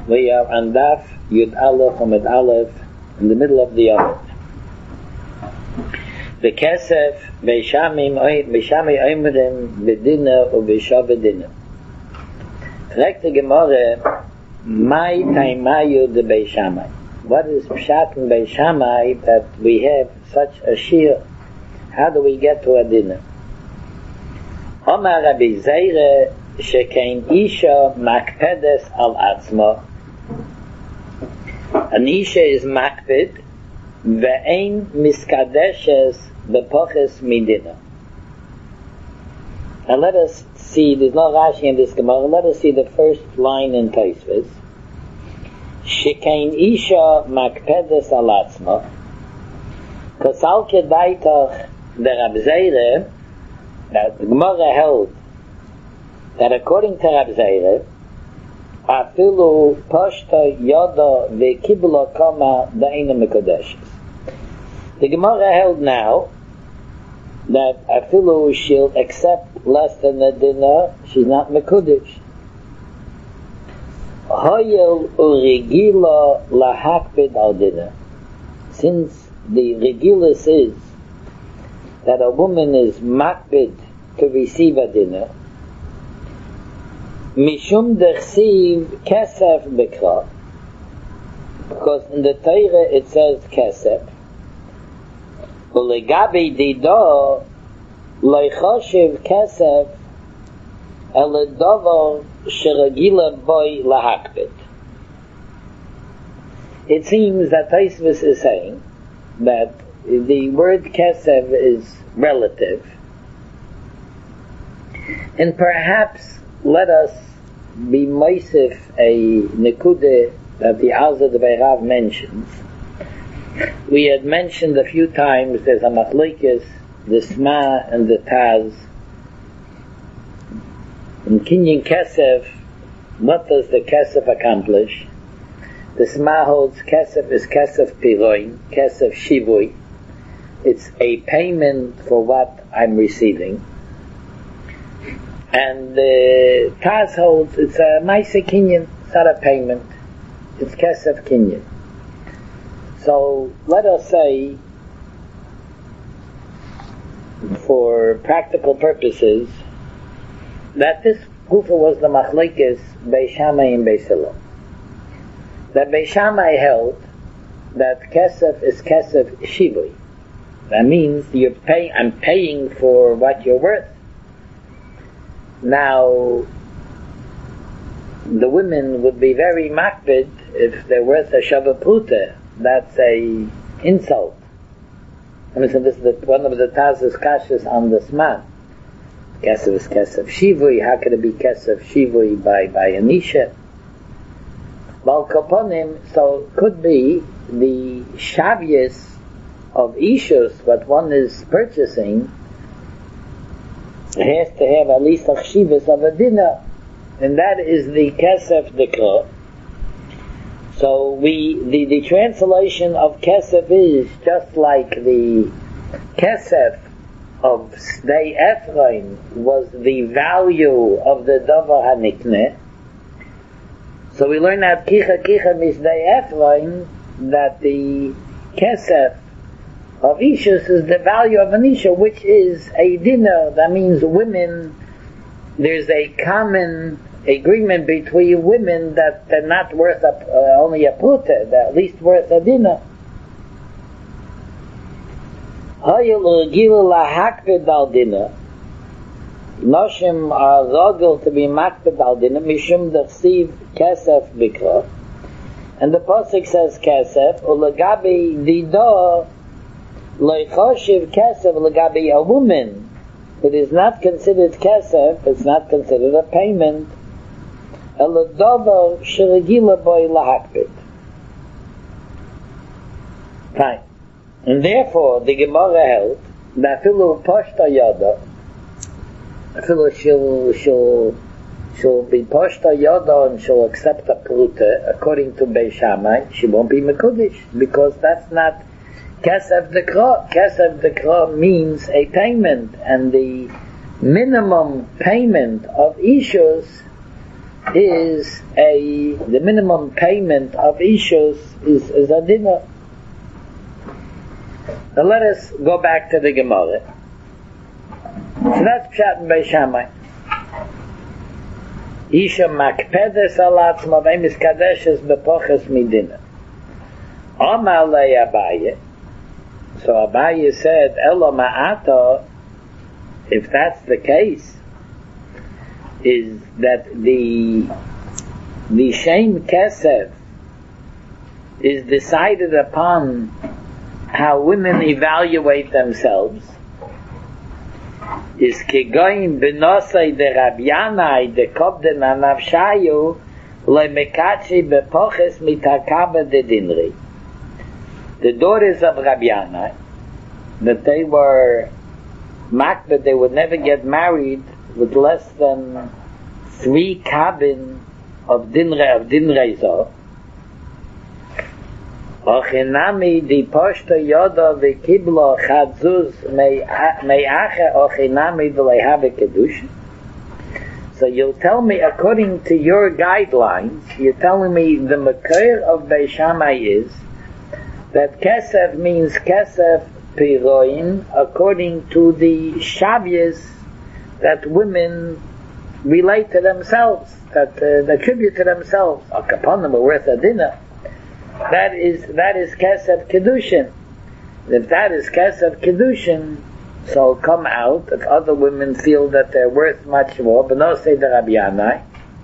We are on Daf Yud Aleph Amud Aleph in the middle of the Amud. The Kesef Beishami Oimrim Bedina or Beishava Dina. Fragt the Gemara, Mai Taimayu de Beishamai. What is Pshat in Beishamai that we have such a shir? How do we get to a dinner? Omar Rabbi Zeire Shekein Isha Makpedes al Atzma. An Isha is Makped Ve'ein Miskadeshes Bepoches Midina. And let us see, there's no Rashi in this Gemara, let us see the first line in Tosfos. Shekein Isha Makpedes al Atzma. Kosal Kedaitach the Rabbi Zeire, that the Gemara held that according to Rabbi Zeire, Afilu Pashta Yoda Ve'kibla Kama Da'ina Mekodeshes. The Gemara held now that Afilu she'll accept less than a dinner, she's not Mekodesh. Hoyel Urigila Lahakbid al dinner. Since the Regilus is that a woman is makbid to receive a dinner, Mishum dechsiv kesef bikra, because in the Torah it says kesef. Ulegabi dido loichoshiv kesef eledover sheragila boy lahakbid. It seems that Tosfos is saying that the word kesef is relative, and perhaps let us be moisif a nekude that the Alza de Beirav mentions. We had mentioned a few times there's a machlokes, the Sma and the Taz. In Kinyan Kesef, what does the Kesef accomplish? The Sma holds Kesef is Kesef Piroin, Kesef Shivui. It's a payment for what I'm receiving. And the Taz holds it's a Maise Kinyan, it's not a payment. It's Kesef Kinyan. So let us say, for practical purposes, that this Gufa was the Machlokes Beis Shammai and Beis Hillel. That Beis Shammai held that Kesef is Kesef Shivui. That means I'm paying for what you're worth. Now, the women would be very makbid if they're worth a shava pruta. That's a insult. I mean, so this is one of the Taz's kashas on the Sma. Kesef is Kesef Shivui. How could it be Kesef Shivui by Anisha? Bal Koponim, so could be the shavias of Ishus, what one is purchasing, has to have at least a chshivas of a dinner, and that is the Kesef Dekra. So the translation of Kesef is just like the Kesef of Sdei Ephraim was the value of the Davar HaNikneh. So we learn at Kicha Misdei Ephraim that the Kesef of Ishus is the value of an Isha, which is a dinner. That means women, there's a common agreement between women that they're not worth only a puta, they're at least worth a dinner. Hayil urgilu lahakbid al dinner. Noshim are rogel to be makbid al dinner, mishum dechsiv kesef bikra. And the pasuk says kesef, ulagabi dido loichoshiv kesef ulagabi a woman. It is not considered kesef, it's not considered a payment. Eladover sheragila boy lahakbid. Fine. And therefore, the Gemara held that afilu poshta yada, afilu she'll be poshta yada and she'll accept a pruta, according to Beis Shammai, she won't be mekudesh, because that's not kesef dekra. Kesef dekra means a payment, and the minimum payment of ishus is the minimum payment of Ishus is a dinner. Now let us go back to the Gemara. So that's Pshat in Beis Shammai. Isha makpedes alatzma v'emis kadeshes bepoches midina. Amar lei Abaye. So Abaye said, Elo ma'ata, if that's the case, is that the Shem Kesef is decided upon how women evaluate themselves, is kegoyim benosai de Rabyanai de Kobden Anavshayu lemekachi bepoches mitakaba de Dinri. The daughters of Rabyanai, that they were marked that they would never get married with less than 3 kabin of dinrezo. Ochinami di poshta yoda v'kiblo chadzuz me'ache ochinami v'leihabe kedush. So you'll tell me, according to your guidelines, you're telling me the makir of Beis Shammai is that kesef means kesef piroin according to the shavyas that women relate to themselves, that attribute to themselves. A kaponim are worth a dinner. That is kesef kedushin. If that is kesef kedushin, so it'll come out if other women feel that they're worth much more, but no say the Rabyanai.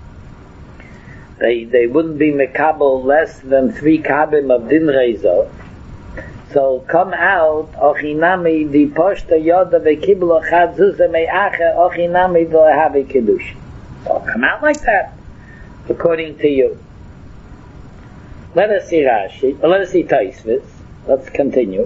They wouldn't be mekabel less than 3 kabim of din rezo. So come out, ochinami di poshta yoda v'kiblo chad zuza me'ache ochinami v'lehavi kiddush. So come out like that, according to you. Let us see Rashi, let us see Taisvis. Let's continue.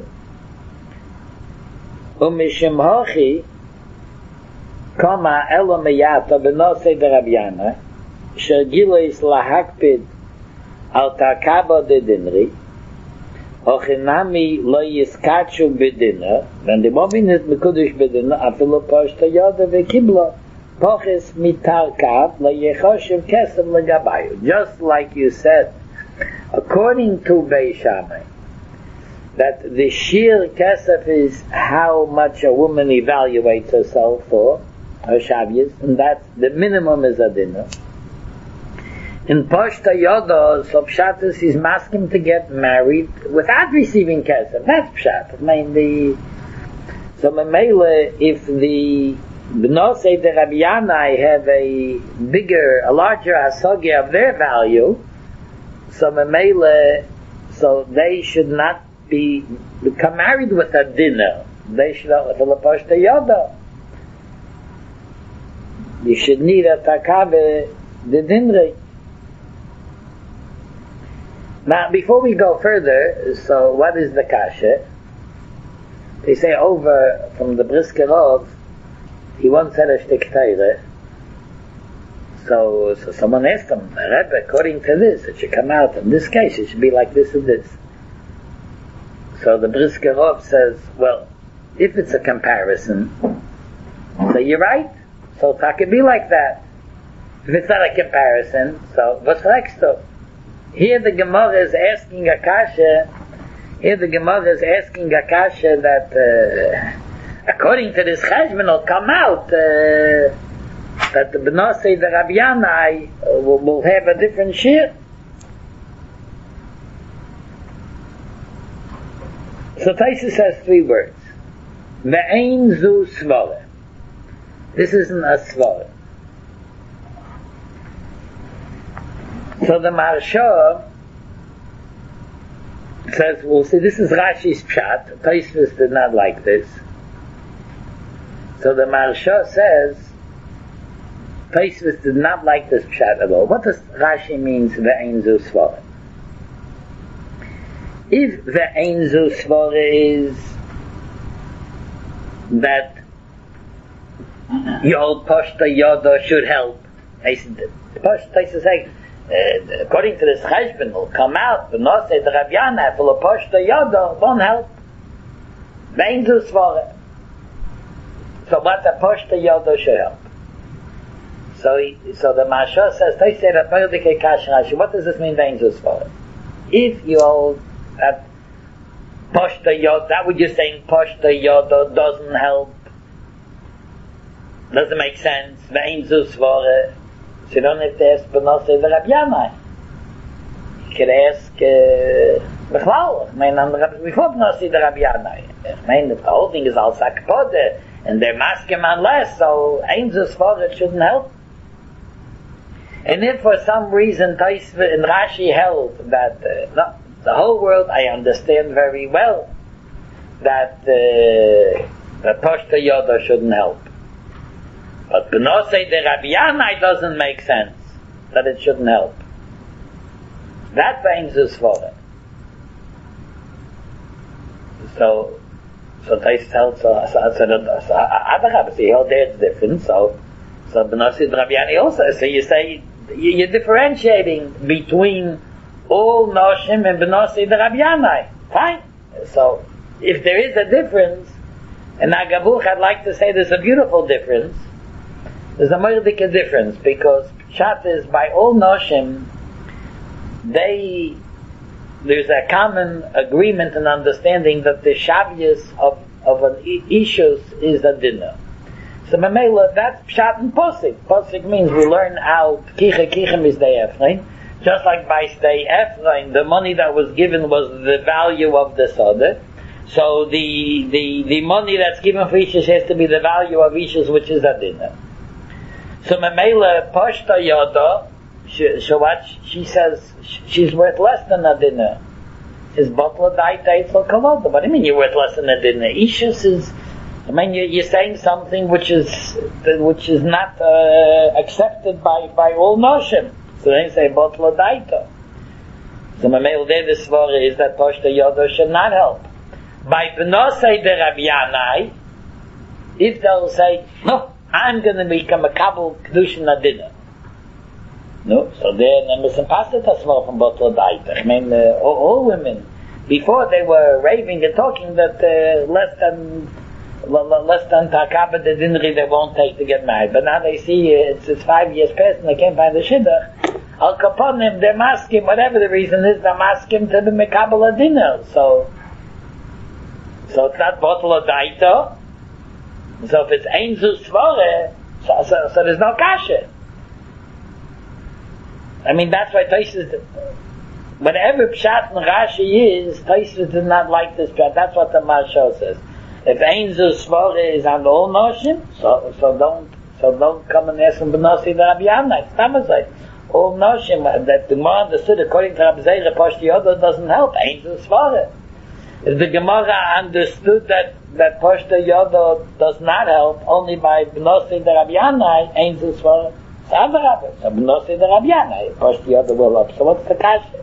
Umishim hochi kama elo meyata b'nosei d'Rabyana shegilis lahakpid al takaba de dinri ochinami lo yiskachu bedina, when the woman is mekudesh bedina, afilu poshta yoda v'kibla poches mitarkav lo yechoshev kesem legabayu. Just like you said, according to Beis Shammai, that the sheer kesef is how much a woman evaluates herself for, her shavyas, and that's the minimum is a dinner. In Poshta Yoda, so Pshatus is masking to get married without receiving kesef. That's Pshat. I mean, so Memele, if the B'nosei de Rabyanai have a larger hasogya of their value, so Memele, so they should not become married with a dinner. They should not with a Poshta Yoda. You should need a takave de dinri. Now, before we go further, so what is the kasha? They say over from the Briskerov, he once had a shtik teire. So someone asked him, Rebbe, according to this, it should come out. In this case, it should be like this and this. So the Briskerov says, well, if it's a comparison, so you're right. So it could be like that. If it's not a comparison, so what's next though? Here the Gemara is asking a kasha. That according to this cheshbon will come out that the B'nosei the Rabyanai will have a different shir. So Taisa says 3 words. Ve'ein zu svara. This isn't a svara. So the Maharsha says, well, see, this is Rashi's Pshat. Taisvis did not like this. So the Maharsha says, Taisvis did not like this Pshat at all. What does Rashi means, Ve'ein zu svara? If Ve'ein zu svara is that your Poshta Yoda should help, Taisvis saying, according to this cheshbon, will come out, the Nosei, the Rabyanai, for the Poshta Yoda, won't help. Ve'ein zu svara. So what the Poshta Yoda should help. So the Maharsha says, what does this mean, the angels for it? If you hold that Pashta Yoda, that what you're saying, Pashta Yoda doesn't help, doesn't make sense, the angels for it, so you don't have to ask B'nosei the Rabbi Yanai. You could ask Bechlal, before B'nosei the Rabbi Yanai. The whole thing is al Sakpode, and they're masking unless, so angels for it shouldn't help. And if for some reason Taisva and Rashi held that the whole world, I understand very well that the Pashta Yoda shouldn't help. But B'nosei the Rabbi Yanai doesn't make sense that it shouldn't help. That's the angels for it. So Taisva held, so he held there it's different, so B'nosei the Rabbi Yanai also, so you say, you're differentiating between all Noshim and B'nosei the Rabbi Yanai. Fine. So, if there is a difference, and Agavuch, I'd like to say there's a beautiful difference. There's a murdika difference, because Pshat is by all Noshim, there's a common agreement and understanding that the Shavyas of an Ishus is a dinner. So Mamela, that's Pshat and Posik. Posik means we learn out Kichem is the Efrain. Just like by Stay Efrain, the money that was given was the value of the Soda. So the money that's given for Ishus has to be the value of Ishus, which is a dinner. So Mamela, Pashta Yoda, she says she's worth less than a dinner. Is Botla Daita Eitzel Kavoda. What do you mean you're worth less than a dinner? Ishus is, you're saying something which is not accepted by all Noshim. So they say Botla Daita. So Mamel there the svara is that Pashta Yoda should not help. By B'nosei the Rabbi Yanai, if they'll say, no, I'm going to become a Kabul Kedushin a dinner. No, so then Mr. Pastor Tasmar from Botla Daita. All women, before they were raving and talking that less than Takaba the Dinri they won't take to get married. But now they see it's 5 years past and they can't find the Shidduch. Al Kaponim, they're masking, whatever the reason is, they're masking to the Mekabel a dinner. So it's not Botla Daita. So if it's Einzu Svore, so there's no kasha. That's why Tosfos, whatever Pshat and Rashi is, Tosfos did not like this Pshat. That's what the Maharsha says. If Einzu Svore is on all Noshim, so don't come and ask him B'nosei the Rabbi Yanai. It's Tamazai. All Noshim, that the Gemara understood according to Rabbi Zeira, Pashta Yoda doesn't help. Einzu Svore. If the Gemara understood that Pashta Yoda does not help, only by B'nosei the Rabbi Yanai, Einzu Svore. So B'nosei the Rabbi Yanai, Pashta Yoda will help. So what's the kasha?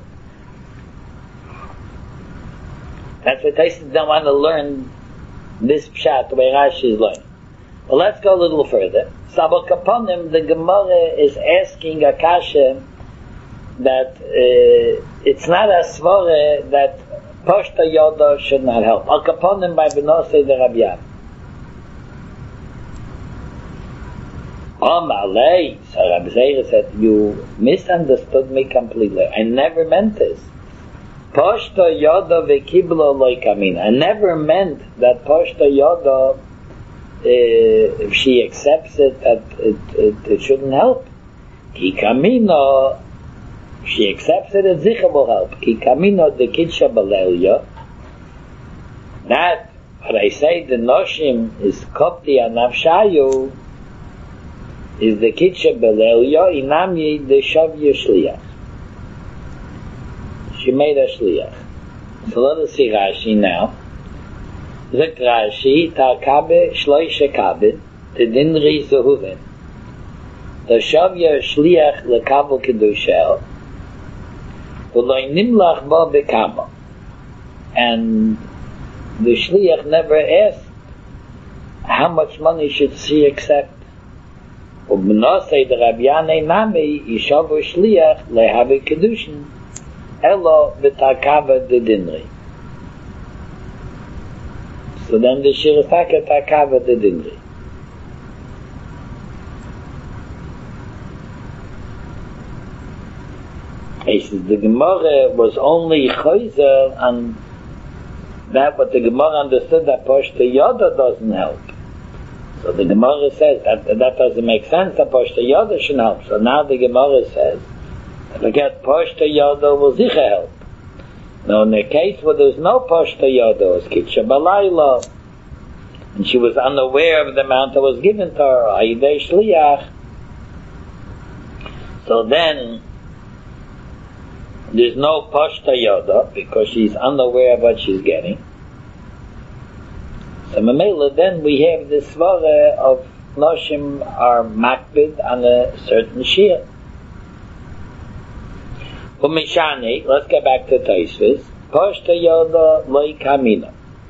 That's why Tosfos don't want to learn this Pshat, the way Rashi is learning. Well, let's go a little further. Sabal Kaponim, the Gemara is asking a kasha that it's not a svore that Pashta Yoda should not help. Al Kaponim by B'nosei the Rabbi Yanai. Amalei, so Rabbi Zeira said, you misunderstood me completely. I never meant this. Pashta Yoda v'kiblo loy kamin. I never meant that Pashta Yoda, if she accepts it, that it shouldn't help. Ki kamino, if she accepts it zicha will help. Ki kamino de kitsha balelya. That, what I say, the noshim is kopti anavshayu, is the kitsha balelya inami de shavya shliach. She made a shliach. So let us see Rashi now. Zek Rashi, Tarkabe shloishe kabe, Tedinri zuhuven. The shavya shliach lekabel kedushel, v'loi nimlach bo bekamo. And the shliach never asked how much money should she accept. Ub'nosei the Rabbi Yanai nami yishavu shliach lehabe kedushin. Elo v'tarkava de dinri. So then the shirataka tarkava de dinri. He says the Gemara was only chayzer and that what the Gemara understood that Poshta Yoda doesn't help. So the Gemara says that doesn't make sense, that Poshta Yoda shouldn't help. So now the Gemara says, forget Poshta Yoda will sicher help. Now in the case where there's no Poshta Yoda, it was Kitcha Balayla, and she was unaware of the amount that was given to her, Ayidei Shliach. So then, there's no Poshta Yoda, because she's unaware of what she's getting. So Mamela, then we have this svara of Noshim are makbid on a certain shir. Umishani, let's get back to Tosfos. Poshta Yoda loy kamina.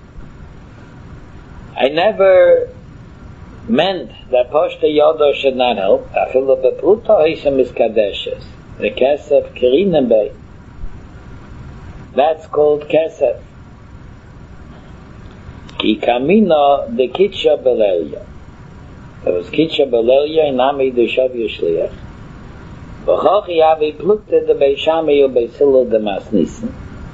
I never meant that Poshta Yoda should not help. Afilu bepruta oisem is kadeshes. The kesef kirinen bei. That's called kesef. Ki kamina de kitcha belelia. There was kitcha belelia in Ami de Shav Yishliach. V'chochi avi plukte de Beishami u Beisilo de Masnissen.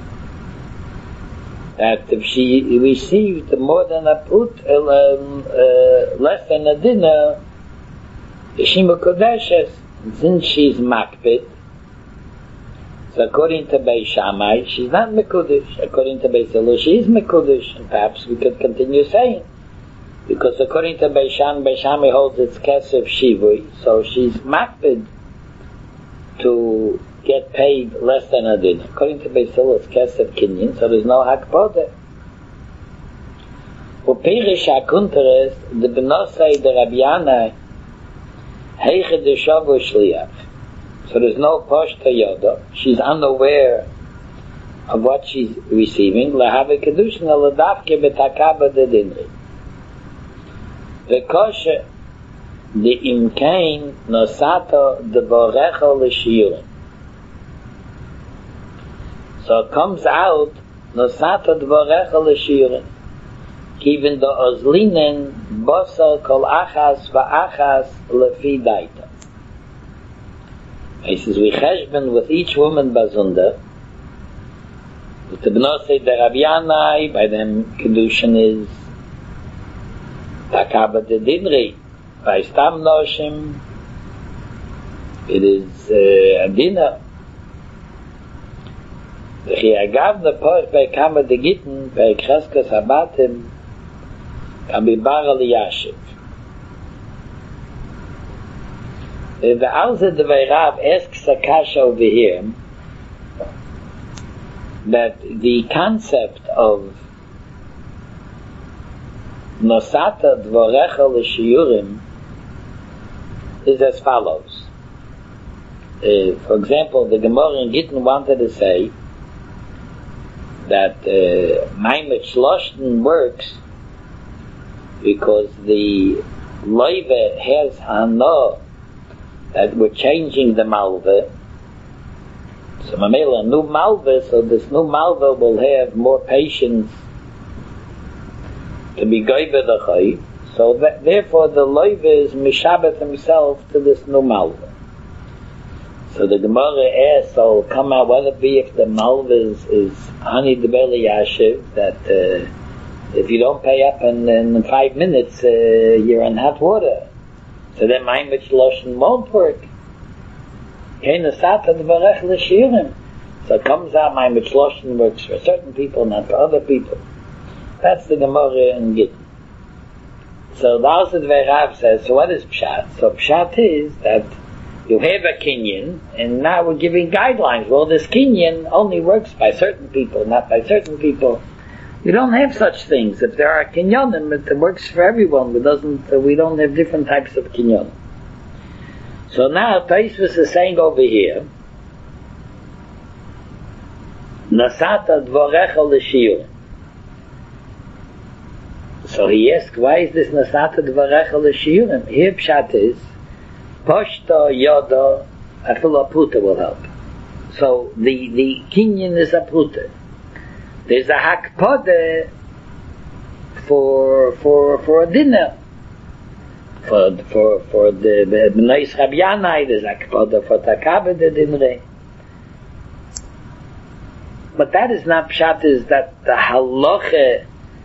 That if she received more than a put, less than a dinner, she mekudeshes. Since she's makbid, so according to Beis Shammai, she's not mekudesh. According to Beis Hillel, she is mekudesh. And perhaps we could continue saying, because according to Beis Shammai holds it's kesef shivui, so she's makbid to get paid less than a din. According to Beis Hillel, it's kesef kinyan, so there's no hakpodah. Upirish hakunteres the benosai de Rabbi Yanai heiche de shavu shliach. So there's no Poshta Yoda. She's unaware of what she's receiving. Lahave kedushin aladavke betakaba de dinri. V'koshe de imkein nosato de borecho l'shiyurim. So it comes out nosato de borecho l'shiyurim. Even the ozlinen bosel kol achas va'achas lefi daita. He says, we cheshben with each woman bazunda. With the b'nosei de Rabbi Yanai, by them kedushin is takaba de dinri. By stam noshim, it is adina. V'chi agav the posh by kama de gitten, by cheskas habatim, can be baral yashiv. The Alza de Veirav asks a kasha over here that the concept of nosata dvorecha l'shiyurim is as follows. For example, the Gemara in Gittin wanted to say that Maimet Shloshten works because the loive has hana that we're changing the malva. So mamela new malva, so this new malva will have more patience to be goyve the chay. So that, therefore the loive is mishabet himself to this new malva. So the Gemara asks, so come out, what it be if the malva is hani de beli yashiv, that if you don't pay up in 5 minutes, you're in hot water. So then Maimet Shloshten won't work. So it comes out Maimet Shloshten works for certain people, not for other people. That's the Gemara in Gittin. So the Alza de Veirav says, so what is Pshat? So Pshat is that you have a kinyan, and now we're giving guidelines. Well, this kinyan only works by certain people, not by certain people. We don't have such things. If there are kinyonim, it works for everyone. We don't have different types of kinyonim. So now Tosfos is saying over here, Nasata dvorecha l'shiyurim. So he asks, why is this Nasata dvorecha l'shiyurim? Here Pshat is, Poshta Yoda, Afil Aputa will help. So the kinyan is Aputa. There's a hakpode for a dinner. For the B'nais Rabbi Yanai, there's hakpode for takabed de dinre. But that is not pshat, is that the halacha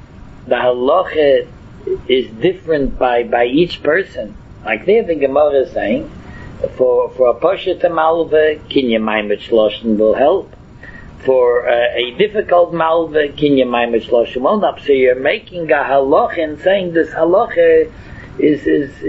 is different by each person. Like there the Gemara is saying, for a poshet malva, kinyan maimet shloshen will help. For a difficult malva, kinyan maimet shloshen won't help. So you're making a halacha and saying this halacha is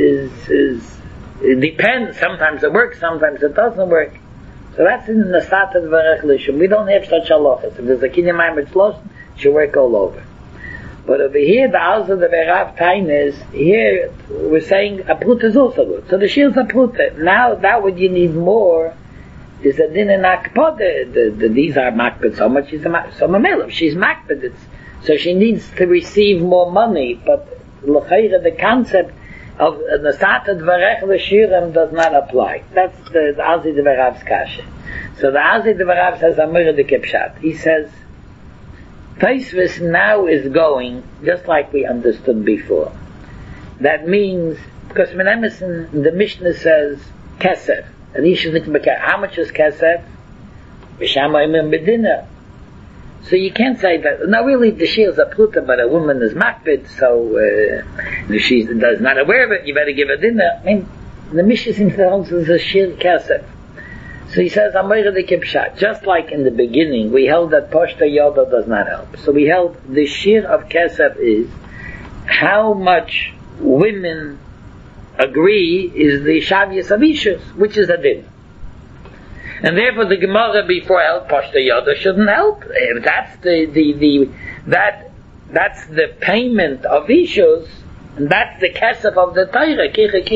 it depends. Sometimes it works, sometimes it doesn't work. So that's in the Sat of Varech Lishum. We don't have such halachas. If there's a kinyan maimet shloshen, it should work all over. But over here, the house of the Rav Tain is, here we're saying a prut is also good. So the shir is a prut. Now, that what you need more is a din and akpod. These are makpid so much, she's a melech. She's makpid. So she needs to receive more money. But l'chayra, the concept of the Sata Dvarech L'Shirim does not apply. That's the Azi Dvarav's kasha. So the Azi Dvarav says, Amir de Kepshat. He says, Taisvis now is going just like we understood before. That means, because when Emerson, the Mishnah says kesef, and he should think about how much is kesef? B'shamayim b'dina. So you can't say that. Now really, the shir is a pruta, but a woman is makbid, so if she is not aware of it, you better give her dinner. I mean, the Mishnah seems to hold is a shir kesef. So he says, Amayra de Kipshat. Just like in the beginning, we held that Poshta Yoda does not help. So we held the shir of Kesef is how much women agree is the Shavias of Ishus, which is a din. And therefore the Gemara before held Poshta Yoda shouldn't help. That's that's the payment of Ishus. And that's the kesef of the Torah.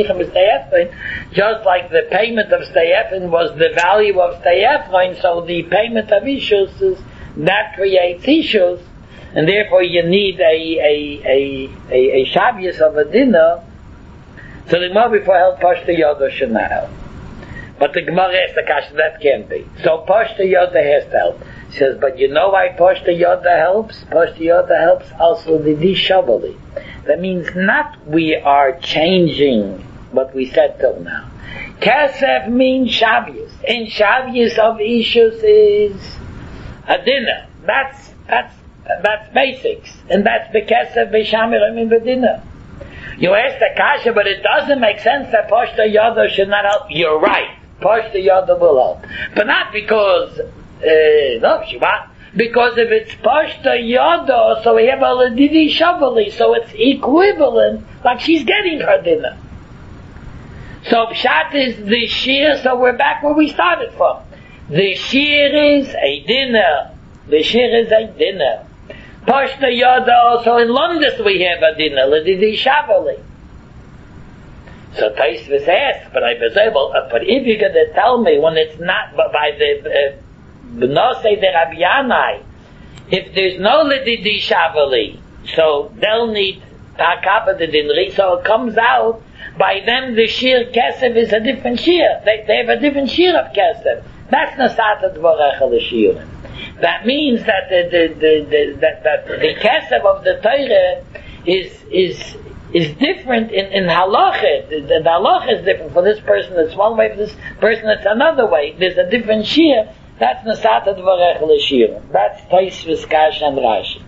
Just like the payment of Steyefin was the value of Steyefin, so the payment of Ishus is, that creates Ishus, and therefore you need a Shavias of a dinner. So the Gemara before held Pashta Yoda should not help. But the Gemara has the kasha, that can't be. So Pashta Yoda has to help. He says, but you know why Pashta Yoda helps? Pashta Yoda helps also the Dishavali. That means not we are changing what we said till now. Kesef means Shavius. And Shavius of Ishus is a dinner. That's basics. And that's the Kesef B'Shamirim in the dinner. You ask the kasha, but it doesn't make sense that Pashta Yoda should not help. You're right. Pashta Yoda will help. But not because, because if it's Pashta Yoda, so we have a Ladidi Shavali, so it's equivalent, like she's getting her dinner. So Pshat is the shir, so we're back where we started from. The shir is a dinner. The shir is a dinner. Pashta Yoda also in Londis we have a dinner, Ladidi Shavali. So Taisvis asks, but if you're going to tell me when it's not by the B'nosei de Rabbi Yanai, if there's no Ladidi Shavali, so they'll need Takaba de Dinri, so it comes out, by them the Shir Kesef is a different Shir. They have a different Shir of Kesef. That's Nasata Dvorech al-Shir. That means that the Kesef of the Torah is different in halacha. The halacha is different. For this person it's one way, for this person it's another way. There's a different shir. That's Nasata Dvorech l'shir. That's Taisvis Kash and Rashi.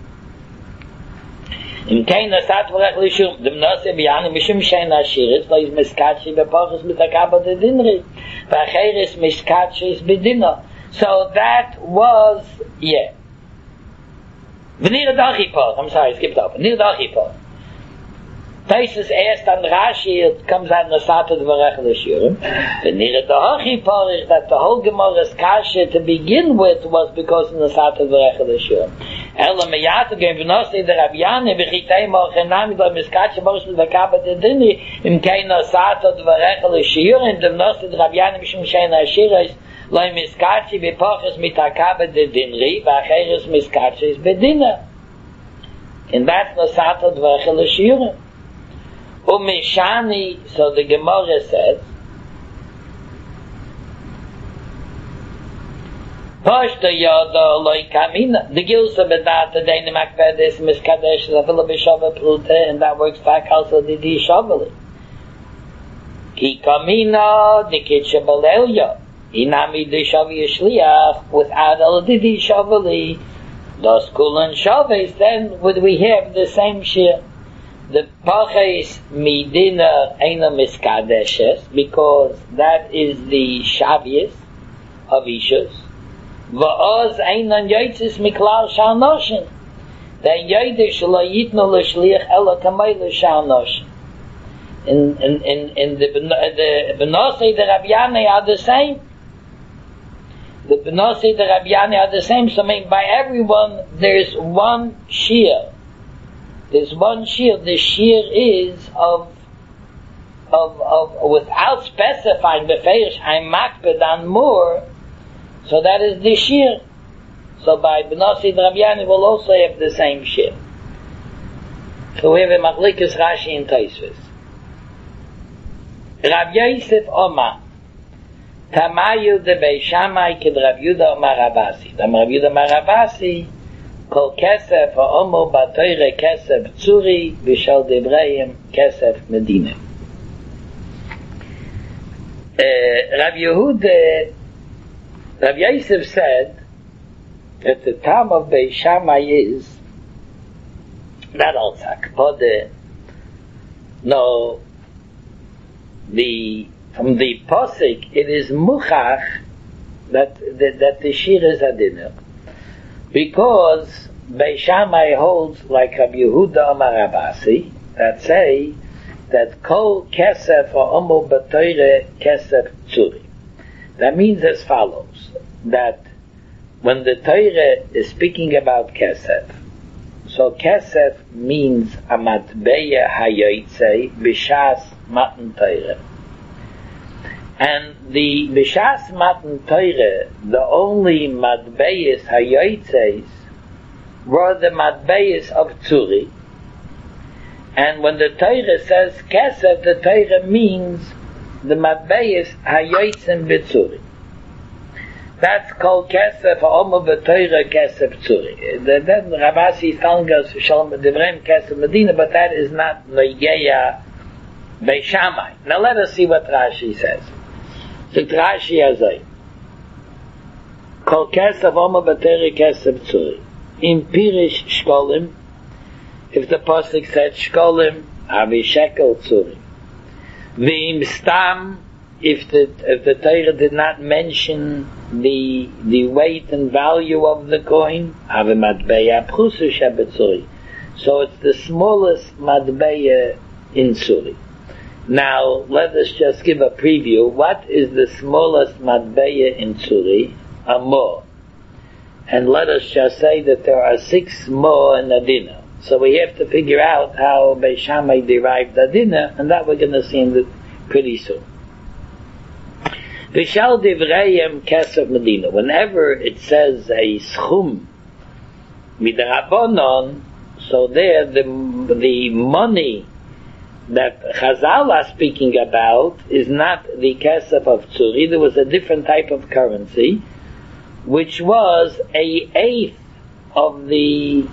In Kain Nasata Dvorech l'shir, the Mnase B'yani Mishum Shein Ashiris, lo is Miskachi B'pochus B'takaba de Dinri, V'acheris Miskachi is B'dina. So that was, V'nir Dachipor, I'm sorry, I skipped over. V'nir Dachipor. Taisus asked on Rashi, it comes out in the Sata Dvorech l'Shirim. The Nira Dahachi Parish, that the whole Gemara's kasha to begin with was because in the Sata Dvorech l'Shirim. Ela meyata gem v'nosei de Rabbi Yanai v'chitei morchenami do miskache borish l'vakaba de dini im keina Sata Dvorech l'Shirim dem nosei de Rabbi Yanai mishum shein ha'shirais lo miskache b'poches mitakaba de dinri v'acheres miskache is bedina. And that's the Sata Dvorech l'Shirim. Umishani, so the Gemara says, Pashta Yoda loy kamina. The Gilsa bedata deine makpedes miskadesh zavila b'shava prute, and that works back also the di shavali. Ki kamina nikitche balelya. Inami de shavi shliach without al didi shavali. Das kulan shavis, then would we have the same shir? The pachis midina eina miskadeshes, because that is the shavius of ishus. Va'oz einan yotzis miklal shal noshin. Then yodesh lo yitnu l'shliach ela kamay l'shal noshin. In the Benosei the Rabbiyane are the same. The Benosei the Rabbiyane are the same. So I mean, by everyone there's one shir. There's one shir. The shir is of without specifying the feish I'm makbed on more. So that is the shir. So by Benosei the Rabbiyane will also have the same shir. So we have a Machlikas Rashi and Tosfos. Rav Yosef Omar Tamayu de Beis Shammai kid Rav Yehuda Omar Rabasi. Rav Yehuda Omar Rabasi Kol Kesef Ha'omo B'Torah Kesef Tzuri V'Shal Debreim Kesef Medina. Rav Yosef said that the time of Beis Shammai is not all Zakpode, no. From the posik, it is muchach that the shir is adinah, because Beis Shammai holds like Rabbi Yehuda Amar Rabasi that say that kol kesef or omo b'Torah kesef tzuri. That means as follows: that when the Torah is speaking about kesef, so kesef means amatbeya hayotzei b'shas matan Torah. And the b'shas matan Torah, the only matbeyes hayotzes were the matbeyes of tzuri. And when the Torah says kesef, the Torah means the matbeyes hayotzim b'tzuri. That's called kesef ha'omer b'Torah kesef tzuri. Then Rabasi is telling us shalom devreim kesef medina, but that is not noigeya Beis Shammai. Now let us see what Rashi says. So Rashi Azay Kol kesef ha'omer b'Torah kesef tzuri. In Pirish Shkolim, if the pasuk said Shkolim, Avi Shekel tzuri. V'im Stam, if the Torah did not mention the weight and value of the coin, Avi Matbeya Prusu Shebetzuri. So it's the smallest Matbeya in Tzuri. Now let us just give a preview. What is the smallest Matbeya in Tzuri? A mo. And let us just say that there are 6 mo in Adina. So we have to figure out how Beis Shammai derived Adina, and that we're going to see pretty soon. V'shal Devreim Kesef Medina. Whenever it says a schum midrabanon, so there the money that Chazal are speaking about is not the Kesef of Tzuri. There was a different type of currency, which was a eighth of the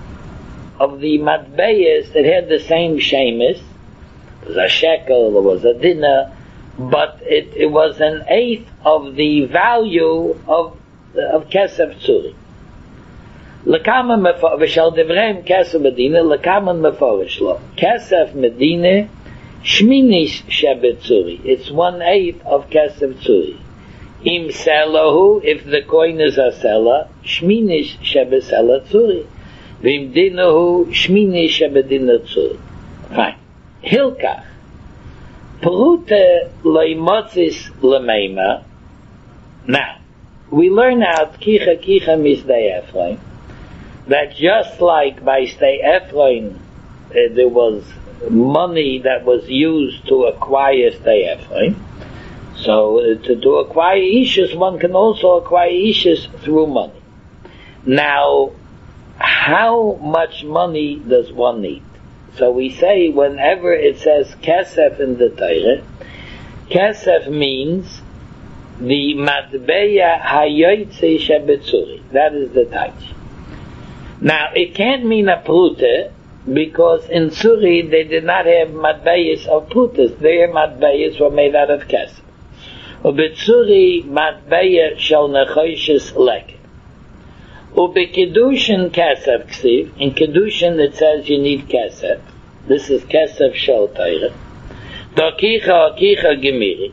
matbeyes that had the same shemus. It was a shekel, it was a dinar, but it was an eighth of the value of kesef tzuri. L'kama v'shal devreim kesef medina, l'kama meforish lo. Kesef medina, shminish shebet tzuri. It's 1/8 of kesef tzuri. Im selahu, if the coin is a selah, shminish shebet selah tzuri. V'im dinahu, shminish shebet dinar tzuri. Fine. Hilkach. Perute loimotzis lemeima. Now, we learn out kicha misdei Ephraim, that just like by stei Ephraim there was money that was used to acquire stei Ephraim, so to acquire issues one can also acquire issues through money. Now, how much money does one need? So we say whenever it says kesef in the Torah, kesef means the matbeya hayotzei shebetzuri. That is the touch. Now it can't mean a prute, because in Tzuri they did not have matbeyas of prutes. Their matbeyas were made out of kesef. Ubetsuri matbeya shel nechoshes leker. Ubekedushin kesef ksiv. In kedushin it says you need kesef. This is kesef shel Torah. Dokicha akicha gemiri.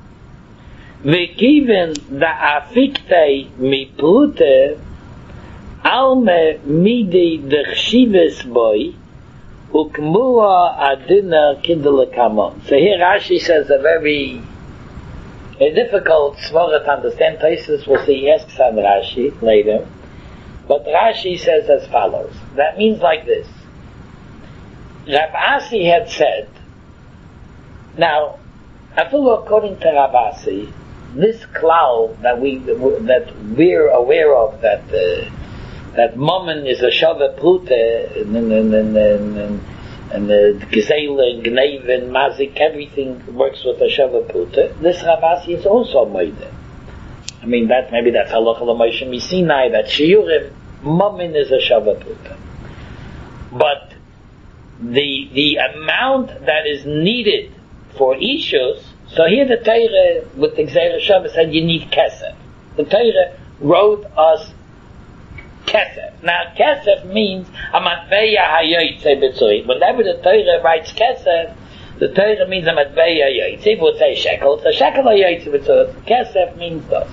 Vekiven da afiktei mi prute alme midi dechshives boy ukmua adina kindelakamo. So here Rashi says a very difficult svara to understand. Places we'll see he asks on Rashi later. But Rashi says as follows. That means like this. Rav Asi had said, now, according to Rav Asi, this klal that we're aware of, that Mammon is a shava prute, and the Gzeila and Gneiv and Mazik, everything works with a shava prute. This Rav Asi is also moide. I mean, that's halacha l'Moshe Misinai, that shiurim, Mammon is a shava prute. But the amount that is needed for ishus, so here the Torah with the Gzeira Shabbos said you need kesef. The Torah wrote us kesef. Now kesef means a matveya hayoytze b'tzuri. Whenever the Torah writes kesef, the Torah means a matveya hayoytze. If it would say shekel, it's a shekel hayoytze b'tzuri. Kesef means thus.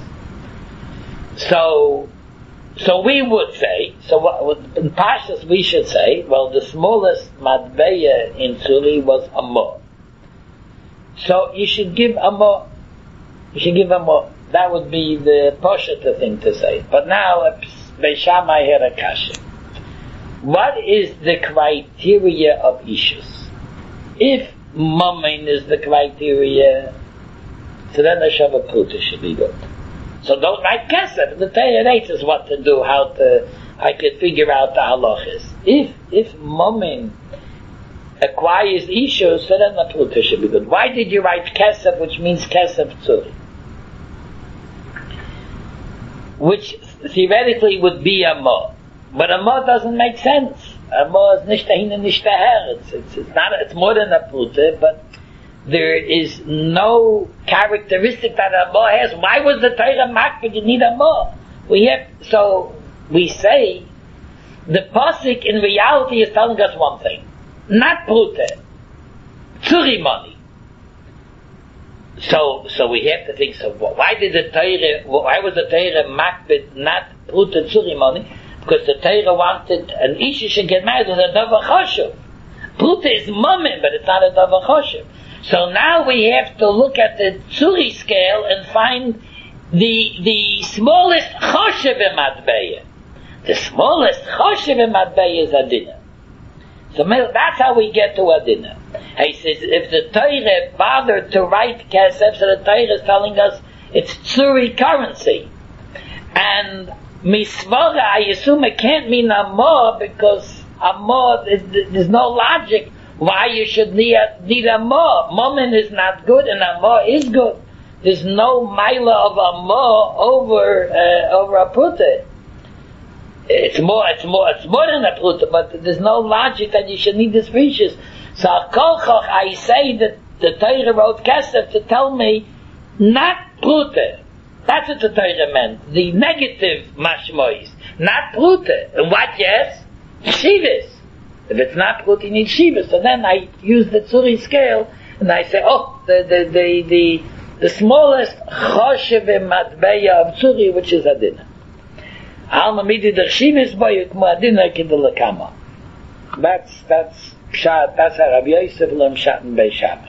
So we would say, in Pashas we should say, well, the smallest matveya in Tzuri was a mo. So you should give a mo. That would be the posheta thing to say. But now, Beis Shammai had a kasha. What is the criteria of ishus? If mammon is the criteria, so then the shava pruta should be good. So don't write kesef. The Torah teaches what to do, I could figure out the halachas. If mammon acquires ishus, so then the pruta should be good. Why did you write kesef, which means kesef tzuri? Which theoretically would be a mo. But a mo doesn't make sense. A mo is nicht dahin and nicht daher. It's more than a pruta, but there is no characteristic that a mo has. Why was the Torah makbid? You need a mo. We say, the pasuk in reality is telling us one thing. Not prute, tzuri money. So we have to think, why was the Torah makbid not prute tzuri money? Because the Torah wanted an isha should get married with a davar choshev. Prute is mammon, but it's not a davar choshev. So now we have to look at the tzuri scale and find the smallest choshev in matbeya. The smallest choshev in matbeya is adina. So that's how we get to adina. He says, if the Torah bothered to write kesef, so the Torah is telling us it's tzuri currency. And misvara, I assume it can't mean amor, because amor, there's no logic why you should need amor. Mammon is not good and amor is good. There's no maila of amor over a pruta. It's more than a pruta, but there's no logic that you should need this precious. So I say that the Torah wrote kesef to tell me not pruta. That's what the Torah meant. The negative mashmois, not pruta. And what? Yes, shivas. If it's not pruta, you need shivas. So then I use the tzuri scale and I say, the smallest choshev matbeya of tzuri, which is adina. Alma midi der shivas boy ukmo adina kindelakama. That's pshat. That's how Rabbi Yosef learned pshat in Beis Shammai.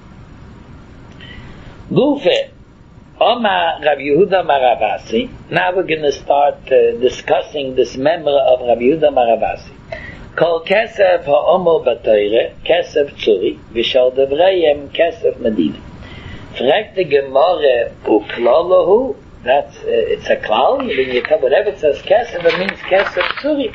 Gufe. Oma Rabbi Yehuda Maravasi. Now we're going to start discussing this memory of Rabbi Yehuda Maravasi. Kol kesef ha'omo b'Torah, kesef tzuri, v'shal devrayim kesef medina. Fragt the Gemara uklolohu. That's it's a klal. Whatever it says kesef, it means kesef tzuri.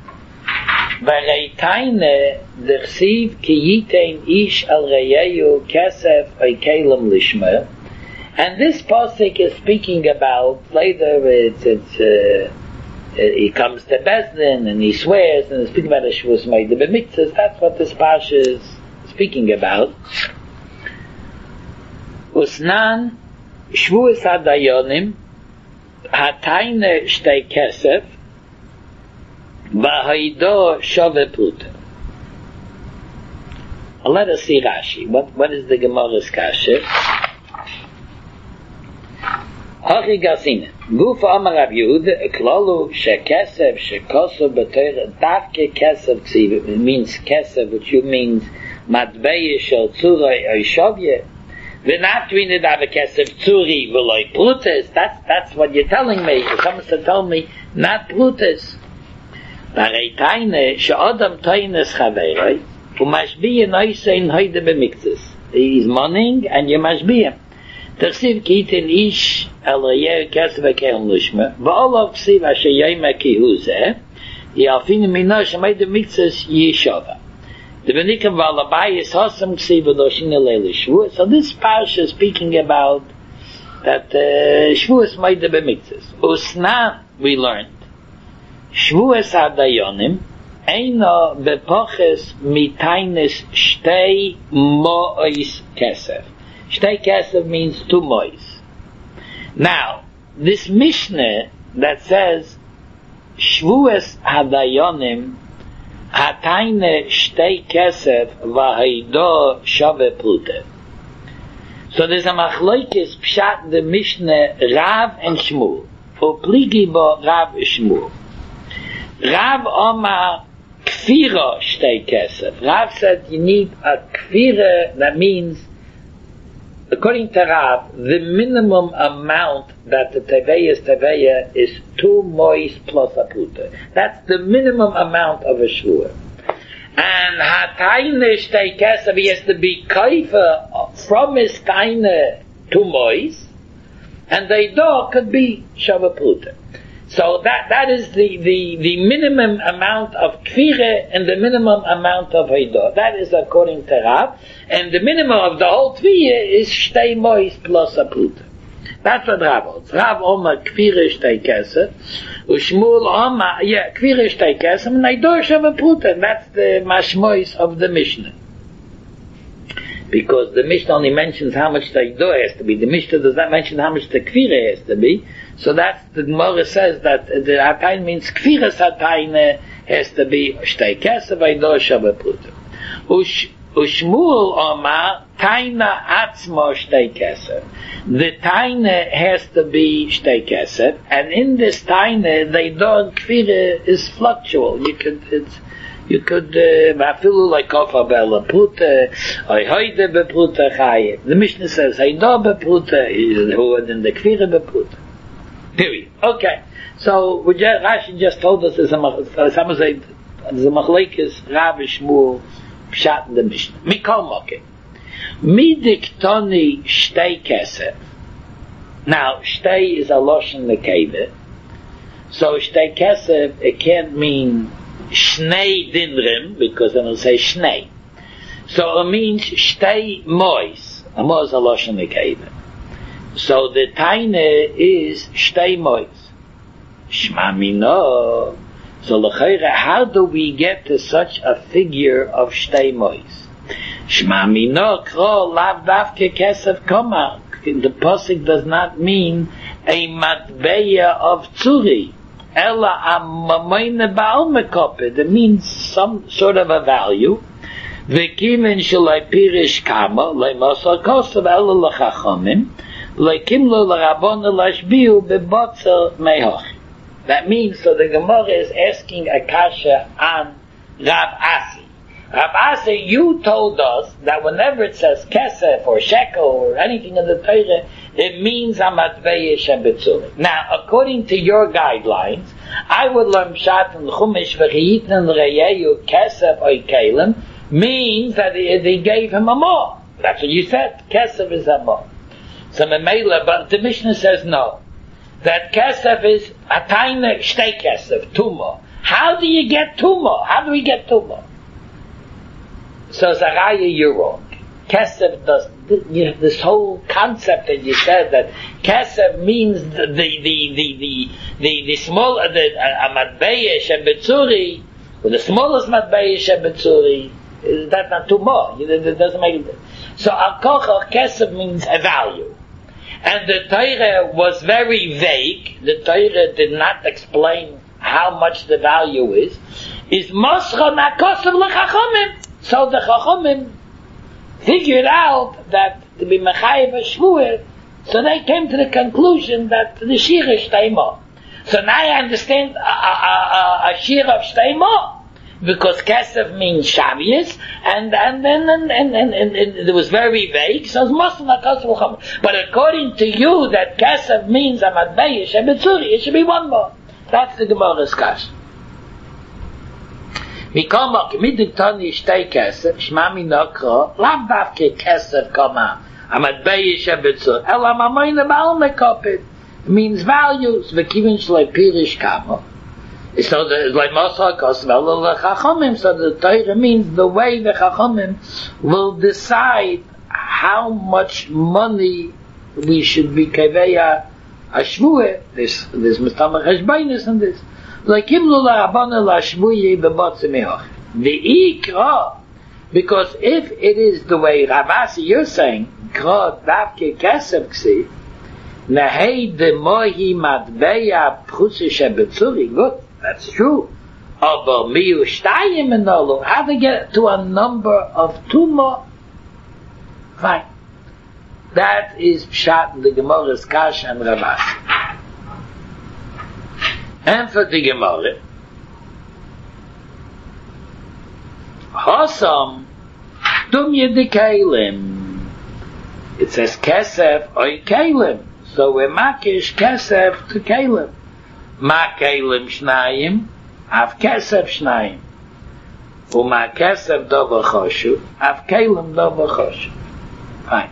V'reitayne dersiv ki yitein ish al reyeyu kesef oikelim lishmer. And this pasuk is speaking about later. He comes to Bezdin and he swears and he's speaking about a shvus made the b'mitzvahs. That's what this parsha is speaking about. Usnan Shvuas hadayonim, hatayne shtei kesef, v'haido shove pruta. Let us see Rashi. What is the Gemara's kasha? Hachi gasine. Guf amar Rav Yehuda, eklalu shekesef shekosu b'teira davke kesef tzivim. It means kesef, which means matbeye shel tzurei oishavye. V'naftvine dave kesef tzuri v'loi prutes. That's what you're telling me. Someone to tell me, not prutes. Varei taine she'odam taines chaveroi. Umashbiya noisein hoide b'miktzes. He's mourning, and you mashbiya. Tersiv kitin ish elayer kesef v'keil nushma. V'olov ksiv asher yoyma ki hu zeh. Yalfinu mino shemayde b'miktzes yishova. The Benikam v'alabayis hosam ksiv v'loshin elele shvuas. So this parsha is speaking about that shvuas mayde b'miktzes. Usna, we learned, shvuas hadayonim, Eino bepoches mitaynes shtei mois kesef. Shtei kesef means 2 mois. Now, this Mishnah that says Shvuas hadayonim hatayne shtei kesef v'haido shove pruta. So there's a machloikis pshat the Mishnah Rav and Shmuel. Upligi bo Rav Shmuel. Rav Omar Kfira shtei kesef. Rav said you need a kfira, that means, according to Rav, the minimum amount that the teveya is 2 mois plus a pruta. That's the minimum amount of a shvua. And hatayne shtei kesef, he has to be kaifa from his taine 2 mois, and the dog could be shava pruta. So that is the minimum amount of kfire and the minimum amount of haidah. That is according to Rav. And the minimum of the whole kfire is shtei mois plus a pruta. That's what Rav holds. Rav Omar kfire shtei kesef, Ushmuel Omar, kfire shtei kesef, and haidah shava pruta. And that's the mashmois of the Mishnah. Because the Mishnah only mentions how much the haidah has to be. The Mishnah does not mention how much the kfire has to be. So that's the Gemara says that the hatayin means kfiras hatayin has to be shtei kesef haidah shava pruta. Ushmuel Omar taina atzmo shtei kesef. The taina has to be shtei kesef, and in this taina the haidah kfira is fluctual. You could mafilu like kofa bela pruta, or hoide bepruta chayev. The Mishnah says haidah bepruta is lower than the kfira bepruta. Period. Okay. So Rashi just told us there's a machlekes Rav Shmuel pshat in the Mishnah. Mikol moke. Midiktoni shtei kesef. Now shtei is a loshen nekeva. So shtei kesef, it can't mean shnei dinrim, because then it'll say shnei. So it means shtei mois. A mois is a loshen nekeva. So the taine is shtei mois. Shma mino. So l'chayre, how do we get to such a figure of shtei mois? Shma mino kro lav davke kesef koma. The pasuk does not mean a matbeya of tzuri. Ella amamayne ba'al mekoped. It means some sort of a value. V'kimin shalai pirish kama le'mosar kosav ella l'chachomim. That means, so the Gemara is asking a kasha on Rav Asi. Rav Asi, you told us that whenever it says kesef or shekel or anything in the Torah, it means amatveye shebetzuri. Now, according to your guidelines, I would learn pshat and chumash v'chiyitnan reyeyu kesef oikelim means that they gave him a more. That's what you said. Kesef is a more. So Memela, but the Mishnah says no. That kesef is a tiny shtei kesef, 2 more. How do you get 2 more? How do we get 2 more? So Zaraya, you're wrong. Kesef does, this whole concept that you said that kesef means the small, the matbeya shebetzuri, or the smallest matbeya shebetzuri, that's not 2 more. It doesn't make it. So al kochach kesef means a value. and the Torah was very vague, the Torah did not explain how much the value is Moscha Nakosav L'Chachomim. So the Chachomim figured out that to be Mechayev a Shvuah, so they came to the conclusion that the Shira is Shteimo. So now I understand a Shira of Shteimo, because Kesef means Shavius, and it was very vague, so it's Moscha Nakosav L'Chachomim. But according to you, that Kesef means Amadbei Shebetzuri, it should be one more. That's the Gemara's Kash. Mikama kemidik tani shtei kesef shmami nakra lav davke kesef kama amadbei shebetzur ela mamayne ba'al mekopit means values v'kivin shlei pirish kama. So the like Moscha Kosav Ela L'Chachomim. So the Torah means the way the Chachomim will decide how much money we should be kaveya a shvuah. This mistamach hashbainis and this. Like Himlu la'abana la'shvuye b'botzim me'och. The ikra, because if it is the way Ravasi you're saying, kra davke kesef ksiv, nehei demohi matbeya pchusi shebetzuri, good, that's true. Aber miu shtayim enolu, how to get to a number of two more? Fine. That is pshat in the Gemara's Kash and Ravasi. And for the Gemara, Hosam dum yedikelim. It says kesef oy kelim. So we makish kesef to kelim. Ma kelim shnayim, av kesef shnayim. Uma kesef dover choshu, av kelim dover choshu. Fine.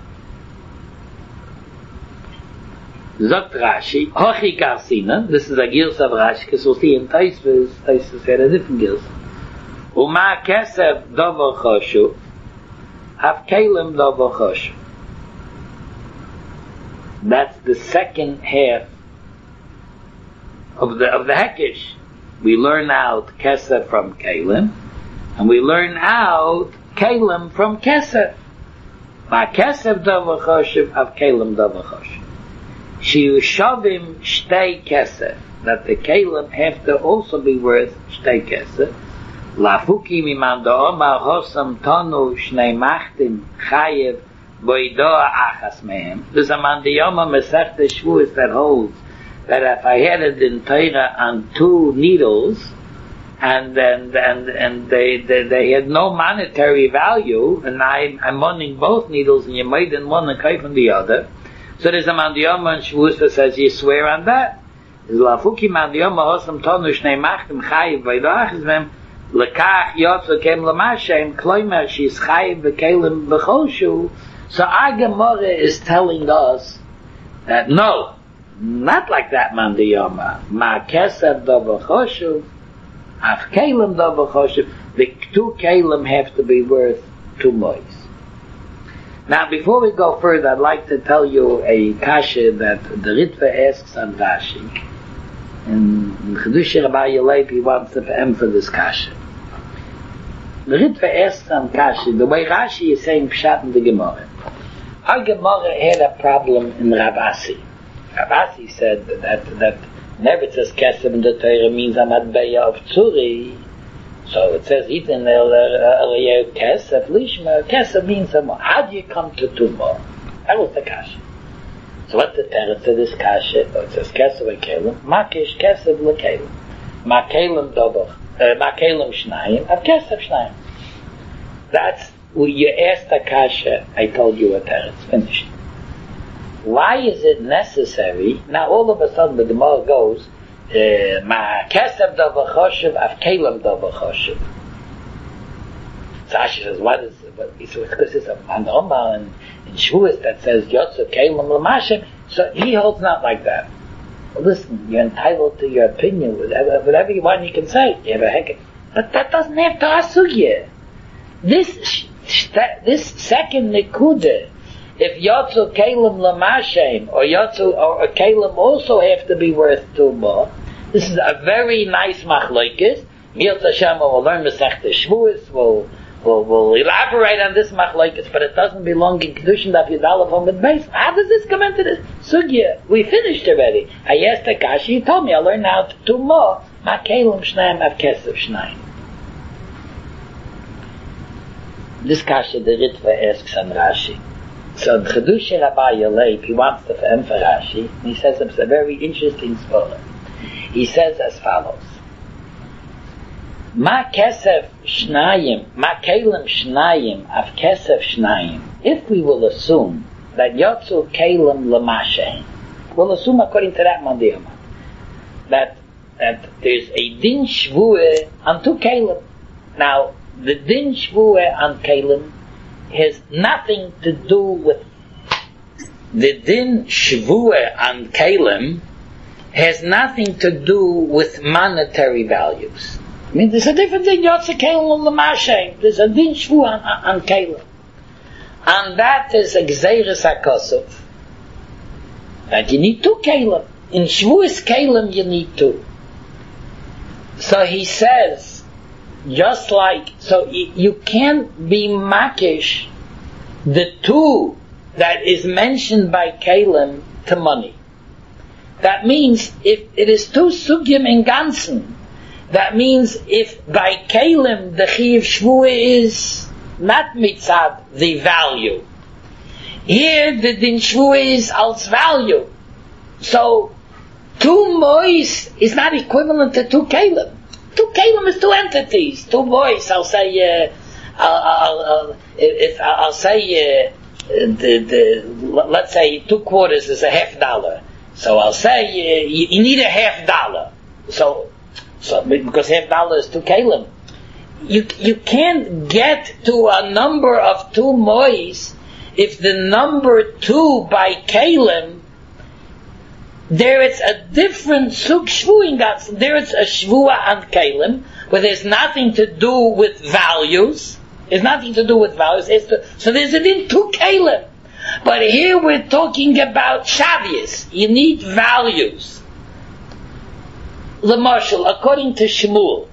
Zogt Rashi, Hochi Karsina, this is a Girs of Rashi, because we'll see in Taisvus had a different Girs. Uma Kesef Dover Choshu, Av Kelim Dover Choshu. That's the second half of the Hekesh. We learn out Kesef from Kelim, and we learn out Kelim from Kesef. Ma Kesef Dover Choshu, Av Kelim Dover Choshu. Shiyushavim shtei kesef, that the kelim have to also be worth shtei kesef. Lafuki miman da'omar hosam tonu shnei machtim chayev boidoa achas mehem. There's a man diyoma mesech shvuas that holds that if I had it in Torah on two needles, and they had no monetary value, and I'm running both needles, and you made in one and kaif on the other. So there's a mandiyama and Shavuos that says you swear on that. There's lafuki mandiyama hosam tonu shnei machtim chayiv v'idachis v'em lekach yotzo kem l'mashem kloimer she's chayiv v'kelim b'choshu. So our Gemara is telling us that no, not like that mandiyama. Ma kesef do b'choshu, af kelim do b'choshu. The two kelim have to be worth two mois. Now, before we go further, I'd like to tell you a kasha that the Ritva asks on Rashi. In Chedush Rabbi Yaleip, he wants to emphasize this kasha. The Ritva asks on kasha, the way Rashi is saying pshat in the Gemara. Our Gemara had a problem in Ravasi. Ravasi said that never it says kesef in the Torah means amadbeya of tzuri. So it says, Iten kesef lishma, kesef means a more. How do you come to two more? That was the kasha. So what's the teretz of this kasha? It says kesef v'kelim, makish kesef l'kelim. Makelim doboch, makelim shnayim, av kesef shnayim. That's, when you asked the kasha, I told you a teretz, finished. Why is it necessary? Now all of a sudden the Gemara goes, Ma kesef dover choshev, av kelim dover choshev. So Rashi says, what is it? He says, because it's a Rambam in Shavuos that says Yotzu kelim l'mashem. So he holds not like that. Well, listen, you're entitled to your opinion, whatever you want, you can say. You have a heck, but that doesn't have to asugya. This second nekuda, if Yotzu kelim l'mashem or Yotzu or kelim also have to be worth two more. This is a very nice machlokes. Mirz Hashem will learn Masechta Shavuos. We'll elaborate on this machlokes, but it doesn't belong in Kedushin Daf Yud Aleph Amud Beis. How does this come into this sugya? We finished already. I asked the kasha, you told me I learned now 2 more. Ma kelim shnayim av kesef shnayim. This kasha the Ritva asks on Rashi. So the Chedushin Rabbi Yaleip, he wants to for Rashi, and he says it's a very interesting scholar. He says as follows. Ma kesef shnayim, ma kelim shnayim, av kesef shnayim. If we will assume that yotzu kelim l'mashen, we'll assume according to that mandiyama, that there's a din shvuah on 2 kelim. Now, the din shvuah on kelim has nothing to do with the din shvuah on kelim has nothing to do with monetary values. I mean, there's a different thing. Yotze kelim l'mashen. There's a din shvuah on kelim, and that is a gzeiras hakosov. That you need 2 kelim. In shvuah's kelim, you need 2. So he says, just like, so you can't be makish the 2 that is mentioned by kelim to money. That means if it is 2 sugyim in ganzen, that means if by kelim the chiyuv shvuah is not mitzad the value, here the din shvuah is als value. So 2 mois is not equivalent to 2 kelim. 2 kelim is 2 entities. 2 mois, I'll say, let's say 2 quarters is $50. So I'll say you need $50. So because $50 is 2 kelim, you can't get to a number of 2 mois if the number 2 by kelim, there is a different sug shvuah. There is a shvuah on kelim where there's nothing to do with values. There's nothing to do with values. So there's a din 2 kelim. But here we're talking about shavius. You need values. L'marshal, according to Shmuel,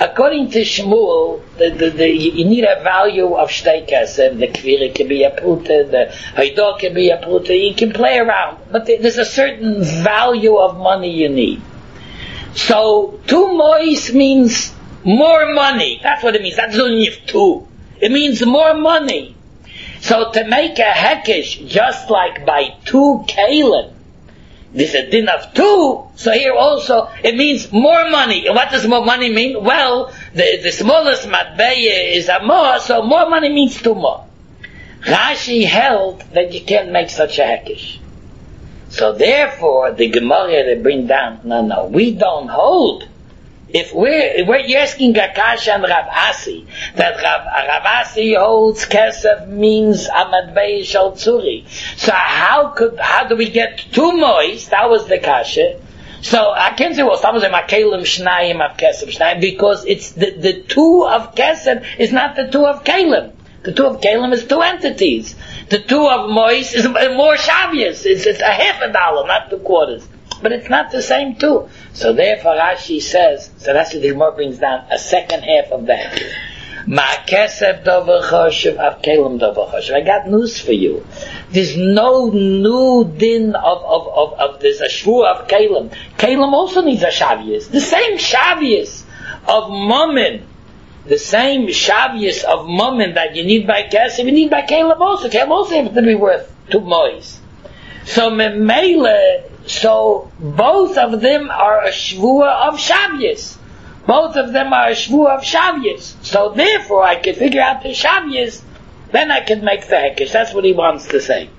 you need a value of shtei kesef. The kvira can be a pruta, the haidor can be a pruta. You can play around, but there's a certain value of money you need. So 2 mois means more money. That's what it means. That doesn't mean 2. It means more money. So to make a hekesh just like by 2 kelim, this is a din of 2, so here also it means more money. And what does more money mean? Well, the smallest matbeya is a more, so more money means 2 more. Rashi held that you can't make such a hekesh. So therefore, the Gemara they bring down, no, we don't hold. If we're asking Akash and Rav Asi, that Rav Asi holds kesef means amadbei shel tzuri. So how do we get 2 mois? That was the kasha. So I can't say, well, someone say makelim shnayim of kesef shnayim, because it's the 2 of kesef is not the 2 of kelim. The 2 of kelim is 2 entities. The 2 of mois is more shavius. It's $50, not 2 quarters. But it's not the same 2. So therefore Rashi says, so that's what the Gemara brings down, a second half of that. Ma kesef dover choshev av kelim dover choshev. I got news for you. There's no new din of there's a shvuah of kelim. Kelim also needs a shavius. The same shavius of mammon. The same shavius of mammon that you need by kesef, you need by kelim also. Kelim also has to be worth 2 mois. So memele, so both of them are a shvuah of shavius. Both of them are a shvuah of shavius. So therefore I can figure out the shavius, then I can make the hekesh. That's what he wants to say.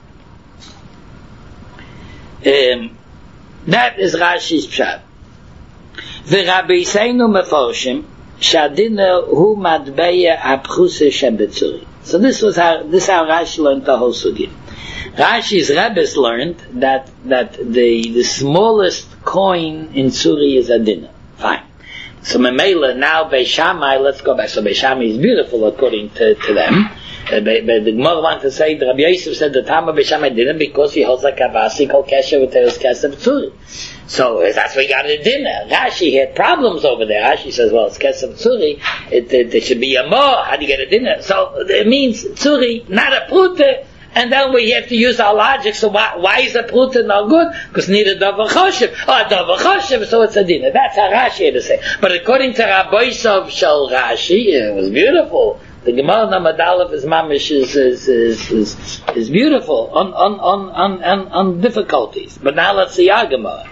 That is Rashi's pshat. V'Rabbi Seinu meforshim shadina hu madbeya apchuse shebetzuri. So this how Rashi learned the whole sugya. Rashi's Rebbe's learned that the smallest coin in Tzuri is a dinner. Fine. So Memela, now Beis Shammai, let's go back. So Beis Shammai is beautiful according to them. But the Gemara wants to say, Rabbi Yosef said the Tama Beis Shammai didn't because he holds a kavasi called Kesher with his Kesef Tzuri. So that's why he got a dinner. Rashi had problems over there. Rashi says, well, it's Kesef Tzuri. It should be a more. How do you get a dinner? So it means Tzuri, not a Prute. And then we have to use our logic. So why is a Prute not good? Because neither Davar Choshev. Davar Choshev, so it's a dinner. That's how Rashi had to say. But according to Rabbi Yosef Shal Rashi, it was beautiful. The Gemara Namad Aleph is mamish is beautiful on difficulties. But now let's see our Gemara.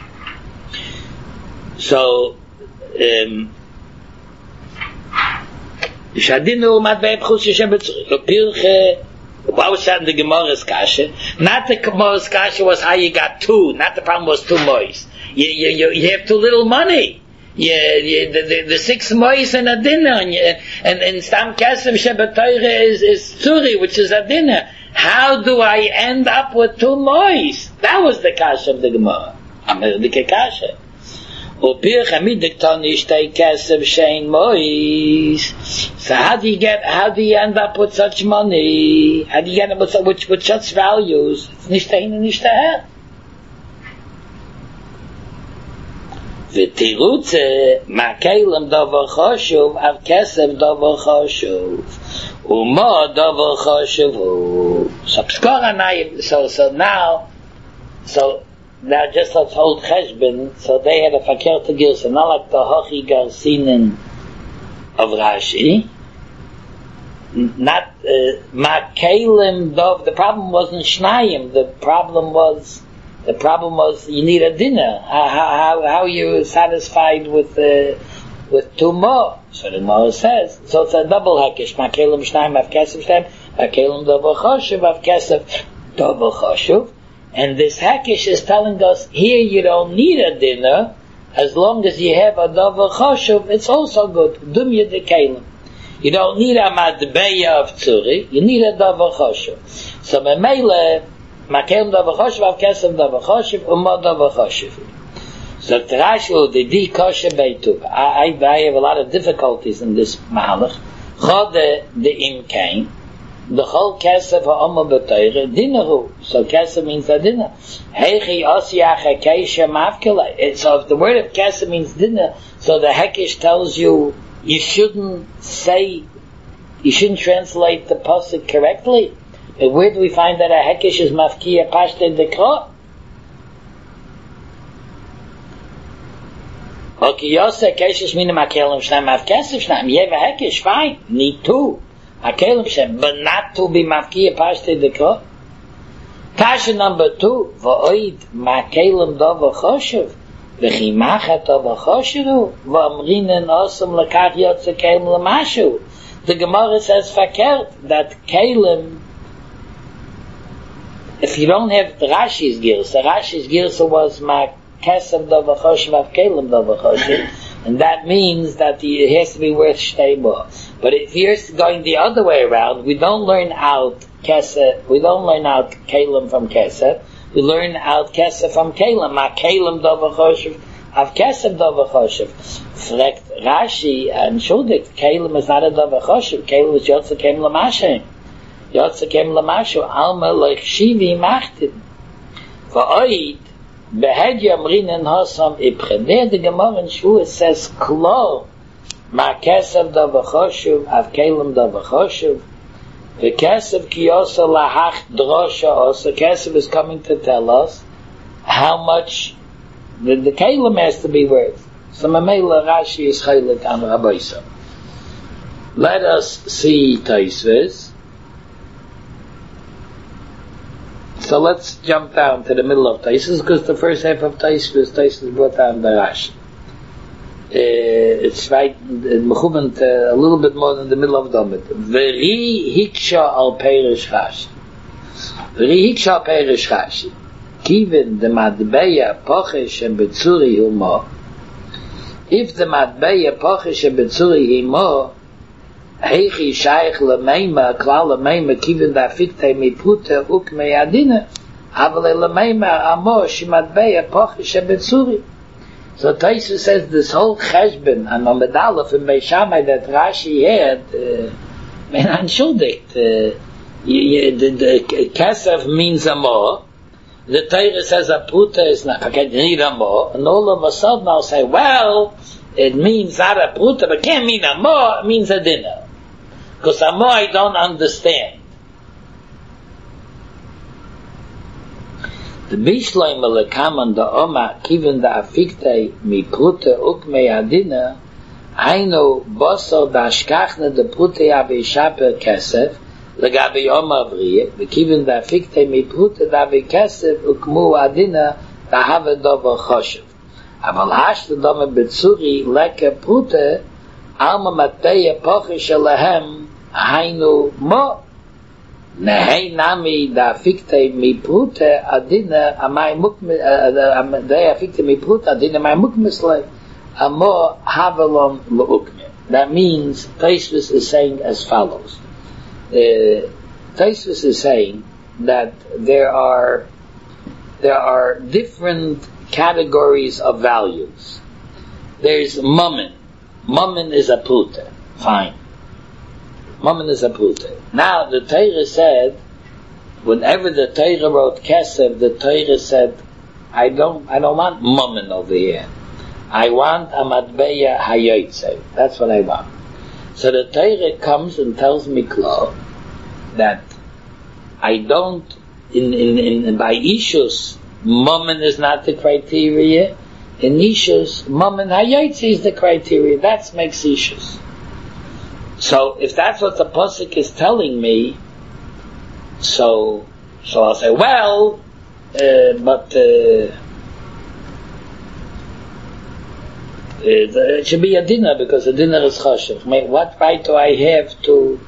So Shadinu Madbei Pchus Yishem B'Tzuri what was that in the Gemara's Kasha? Not the Gemara's Kasha was how you got two. Not the problem was two mois. You have too little money. The 6 mois and a dinner, and Stam Kesef Shebetoire is Tzuri, which is a dinner. How do I end up with 2 mois? That was the Kasha of the Gemara. The Kasha. So how do you end up with such money? How do you end up with such values? It's nicht dahin and nicht daher. V'tirutze ma'keilem davar choshuv av kesef davar choshuv u'ma davar choshuv. So now just let's hold cheshbon. So they had a fakir to Gilsa, not like the Hachi Garsinin of Rashi. Not Ma'kelim Dov. The problem wasn't Shnayim. The problem was you need a dinner. How are you satisfied with 2 more? So the Gemara says. So it's a double hakish. Ma'kelim Shnayim av kesef Shnayim. Ma'kelim Davar Choshuv av kesef Davar Choshuv. And this Hakish is telling us, here you don't need a dinner, as long as you have a Davar Choshuv, it's also good. Dumya de Kalim. You don't need a Madbeya of Tzuri, you need a Davar Choshuv. So Memele, Makelim Davar Choshuv, Av Kesef Davar Choshuv, Umma Davar Choshuv. So Trashu, the Di Koshe Beituk. I have a lot of difficulties in this Mahalach. Chode de Imkain. The whole kesef ha'omer b'toyre dinaru. So kesef means a dinner. Heichi osiyach ha'keisha mavkele. So if the word of kesef means dinner, so the hekish tells you shouldn't translate the pasuk correctly. But where do we find that a hekish is mafkiya pashte dekra? Okay, yoseh kesef minim hakelim shnayim av kesef shnayim. You have a hekish, fine. Need 2. But not to be mafkiya pashte dekra. Kasha number 2, v'oid ma'kelim davar choshev, v'chimachat davar choshev, v'amrinen osam lekach yotze kelim l'mashu. The Gemara says fakert that kelim. If you don't have Rashi's girsa was ma'kesem davar choshev av kelim davar choshev. And that means that it has to be worth shteiba. But if you're going the other way around, we don't learn out kesef, we don't learn out kelim from kesef, we learn out kesef from kelim. Ma kelim davar choshev, av kesef davar choshev. Frekt Rashi and Shudik, kelim is not a davar choshev, kelim is yotze kem l'mashem. Yotze kem l'mashu, alma loich shivi machtin. Va'oid, Behed Yamrinen Hasam Ibchen. The Gemara in Shavuos says, Klo, Ma Kesef Davar Choshuv, Av Kelim Davar Choshuv, the Kesef Kiyosa Lahach Drosha also. Kesef is coming to tell us how much the Kelim has to be worth. So Mamela Rashi is Chaylik on Rabbi Yosef. Let us see Taisves. So let's jump down to the middle of Taisus, because the first half of Taisus brought down by Rashi. It's right, mechuvent a little bit more than the middle of Domit. V'ri hiksha al perish Rashi. V'ri hiksha al perish Rashi. Kivin the madbeya pochesh and betzuri humo. If the madbeya pochesh and betzuri humo, heichi shaykh lemeima klal lemeima kivin da fikte mi puta uk meyadina avale lemeima amo shimadbeya pochish betzuri. So Tosfos says this whole cheshbon and Amud Aleph in Beis Shammai that Rashi had, unschuldigt. The kesef means a more. The Torah says a pruta is not need a more, and all of a sudden I'll say, well, it means not a pruta, but can't mean a more, it means a dinner. Because a more I don't understand. The Bishloim Melekam the Oma Kiven the Afikte mi Prute Ukme Adina Hainu Boso da Ashkachne the Prute Yabe Shaper Kesef Legabe Oma Avriye Kiven the Afikte mi Prute da Be Kesef Ukmu Adina da Have Dover Choshev Aval Hash the Dome Betsuri Leke Prute Alma Mateye Poche Shelahem Hainu Mo Nehei nami da fikte mi prute adina amai mukme da fikte mi prute adina amai mukmeslei amo havelon leukme. That means Tosfos is saying as follows. Tosfos is saying that there are different categories of values. There's mammon. Mammon is a prute. Fine. Mammon is a pruta. Now, the Torah said, whenever the Torah wrote Kesef, the Torah said, I don't want mammon over here. I want a matbeya hayotze. That's what I want. So the Torah comes and tells me, Klo, that I don't, by Ishus, mammon is not the criteria. In Ishus, mammon hayotze is the criteria. That makes Ishus. So, if that's what the Pasuk is telling me, so I'll say, well, but it should be a dinner because a dinner is choshev. What right do I have to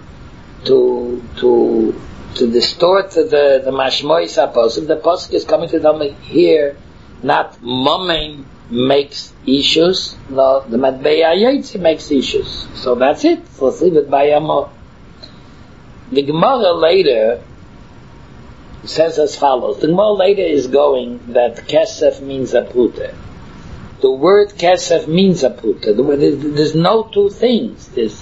distort the mashmois Pasuk? The Pasuk is coming to tell me here, not mammon makes issues, no, the matbeya hayotze makes issues. So that's it. So let's leave it by Amor. The Gemara later says as follows. The Gemara later is going that kesef means a pruta. The word kesef means a pruta. There's no two things. There's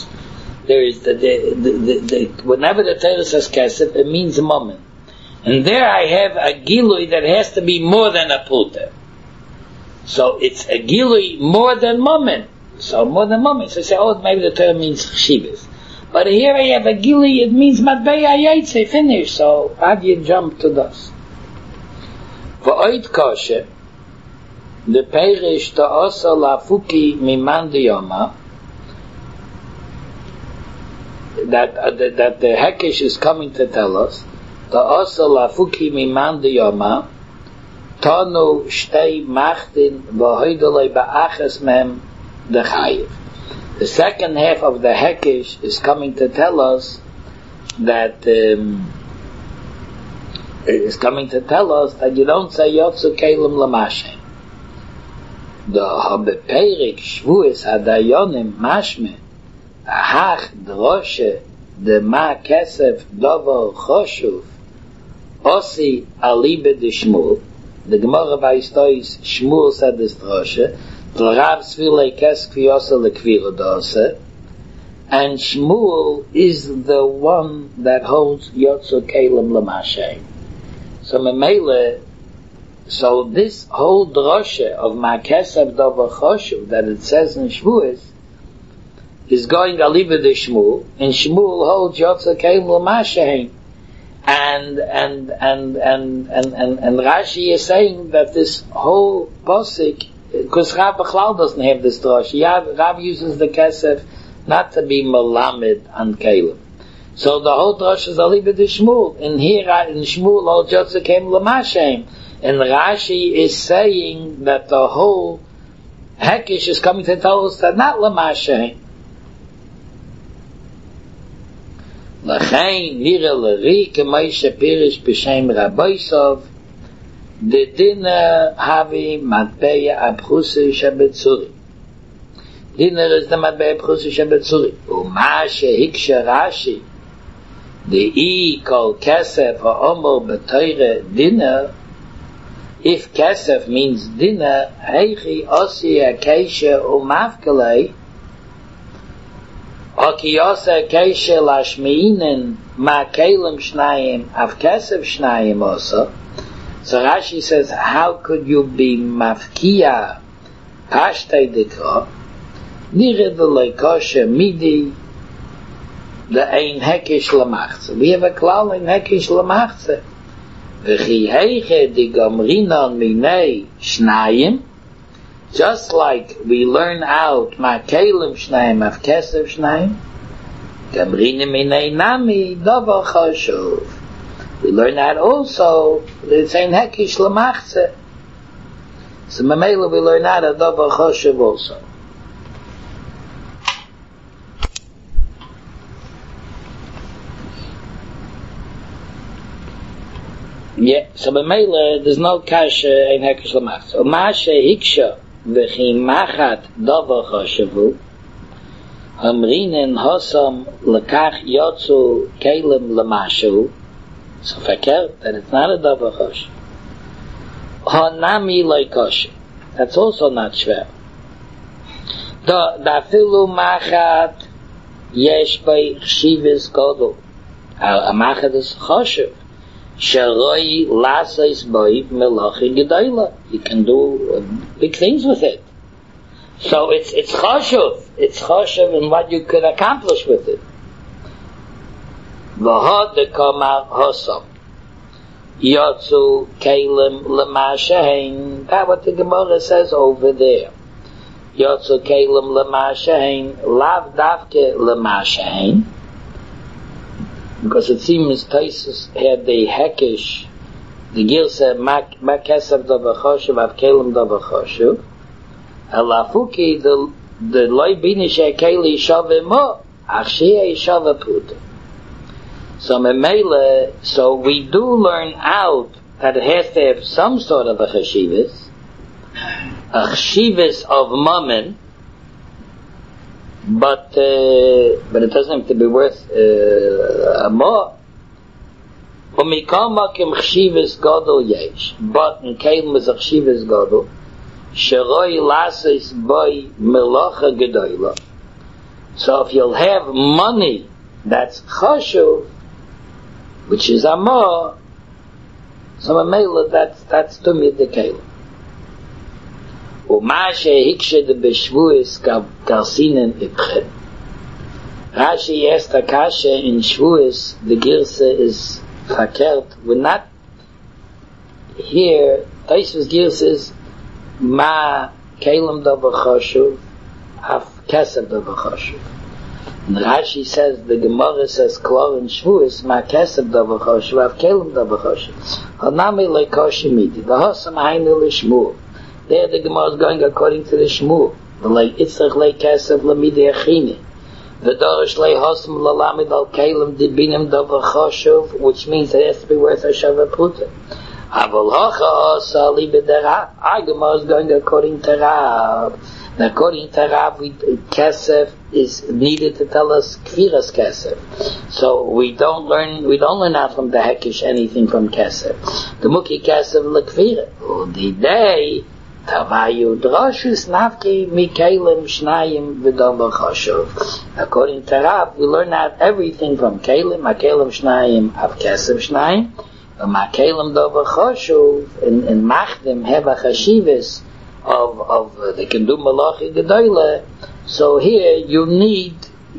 whenever the Torah says kesef, it means a moment. And there I have a gilui that has to be more than a pruta. So it's a gilui more than moment. So more than moment. So I say, oh, maybe the term means chshivas. But here I have a gilui, it means matbeya hayotze, finish. So how do you jump to this? For oid koshe, the perish to osa lafuki miman diyoma, that the Hekesh is coming to tell us, to osa lafuki miman diyoma, Tonu shtei machtin v'hoidolei ba'achas mem dechayiv. The second half of the Hekesh is coming to tell us that you don't say Yotzu Kelim Lamashem. The Habeperik Shvuis Hadayonim Mashme Ahach Droshe De Ma Kesef Dovo Choshuv Osi Alibe de Shmuel. The Gemara Vaystois Shmuel said this droshe. Rav Svilei Kesk V'Yosa Lekvira Dose, and Shmuel is the one that holds Yotzu Kelim Lamashem. So Memele, so this whole droshe of Ma'kesav Dover Choshuv that it says in Shvuos is going aliva de Shmuel, and Shmuel holds Yotzu Kelim Lamashem. And Rashi is saying that this whole posik, because Rav Bechlal doesn't have this drasha. Rav uses the kesef not to be melamed on Kelim. So the whole drasha is aliba de Shmuel. And here in Shmuel, all Yotzu came Lamashem. And Rashi is saying that the whole Hekesh is coming to tell us that not Lamashem. L'chein nira l'ri k'may shepirish b'shem Rabbeisov the dinner havi matbeya abchusi shebetzuri. Dinner is the matbeya abchusi shebetzuri. Uma shehiksha Rashi the I kol kesef ha'omor b'toire dinner If kesef means dinner, heichi osi akesha umafkalei, Oki osa akesha lashmeinen ma kelim shnayim av kesef shnayim also. So Rashi says, how could you be mafkia pashtei dikra? Nire v'loi kosher midi the ein hekish lamachze. We have a klal in hekish lamachze. V'chi heiche di gomrinon minei shnayim. Just like we learn out ma kelim shnayim av kesef shnayim, gomrinon minei nami davar chashuv. We learn that also. It's ein hekish lamachze. So mamela we learn that a davar chashuv also. Yeah, so b'meila, there's no kasha in hekish lamachze. So mashe hiksha v'chi machat davar chashavu hamrinen hosam lekach yotzu kelim lamashu. So fakir, that it's not a davar chashav. Hanami loikosha. That's also not shver. Da filu machat yesh by chshivis godol. A machat is chashav. Sharoi lasais boy melachi gedayla. You can do big things with it. So it's chashuv. It's chashuv in what you could accomplish with it. V'hod dekamar hosam yotzu kelim lemashahin. That's what the Gemara says over there. Yotzu kelim lemashahin lav davke lemashahin. Because it seems Taisus had the hekish, the girsa makesef davar chashuv av kelim davar chashuv. Alafuki the loy binishe keli shave mo achshiyeh shave puta. So memele, so we do learn out that it has to have some sort of a cheshivas of mammon. But it doesn't have to be worth more. Umikamakim chshivas gadol yesh, but in kelim is a chshivas gadol. Sheroi lasis boy melacha gedola. So if you'll have money that's chashuv, which is amor, so mamela that's to me the kelim. Umashe hikshe de beshvuis kalsinen ipchet. Rashi asked Akasha in Shvuis, the girsa is fakert. We're not here. Taisva's girsa is ma kelim davar chashuv, af kesef davar chashuv. And Rashi says, the Gemara says, klar in Shvuis, ma kesef davar chashuv, af kelim davar chashuv. Hanami leikoshi midi. The hosam hainu lishmur. There the Gemara is going according to the Shmuel. The like itzrach lei kesef lamidei achini. The dorish lei hosam lalamid al kelim dibinim davar chashuv, which means it has to be worth a shava puta. Aval hacha asa li b'derab. Our Gemara is going according to Rab. And according to Rab, kesef is needed to tell us kviras kesef. So we don't learn out from the hekish anything from kesef. The muki kesef lekvira. The day. Tavayu drashus nafki mikelim shnayim v'davar chashuv. According to Rab, we learn out everything from kelim, makelim shnayim, av kesef shnayim, makelim davar chashuv, and machdim have a chashivas of they can do malachi gedola. So here you need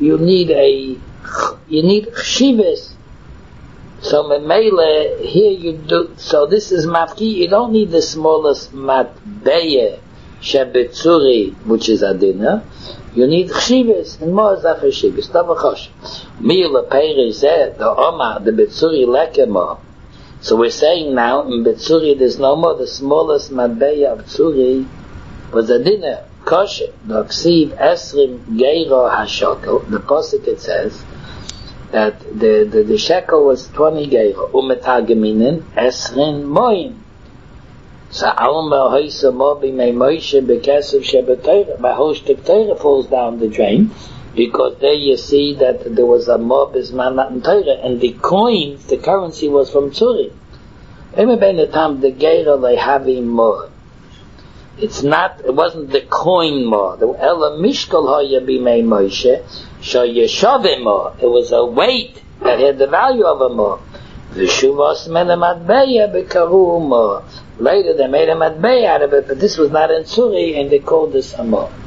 chashivas. So memele here you do. So this is mafki. You don't need the smallest matbeye shebetzuri, which is adina. You need chshivas and more zach chshivas. Davar chashuv. Mila perizeh the omar the betzuri lekema. So we're saying now in betzuri there's no more. The smallest matbeye of tzuri was adina kosher. The ksiv esrim geiro hashokel. The pasuk it says that the shekel was 20 geiro. Umetagiminin esrin moim. So Alma Hoysa Mobi May Moshe Bekesef Shebetayra. My whole shtik Torah falls down the drain because there you see that there was a mob is manat and Torah, and the coins, the currency was from Tzuri. It's not, it wasn't the coin more. The Ella Mishkal Hoya Bimei Moshe, Shoyeshove more. It was a weight that had the value of a more. V'shuvos Menematbeya Bekaru more. Later they made a matbei out of it, but this was not in Suri, and they called this a more.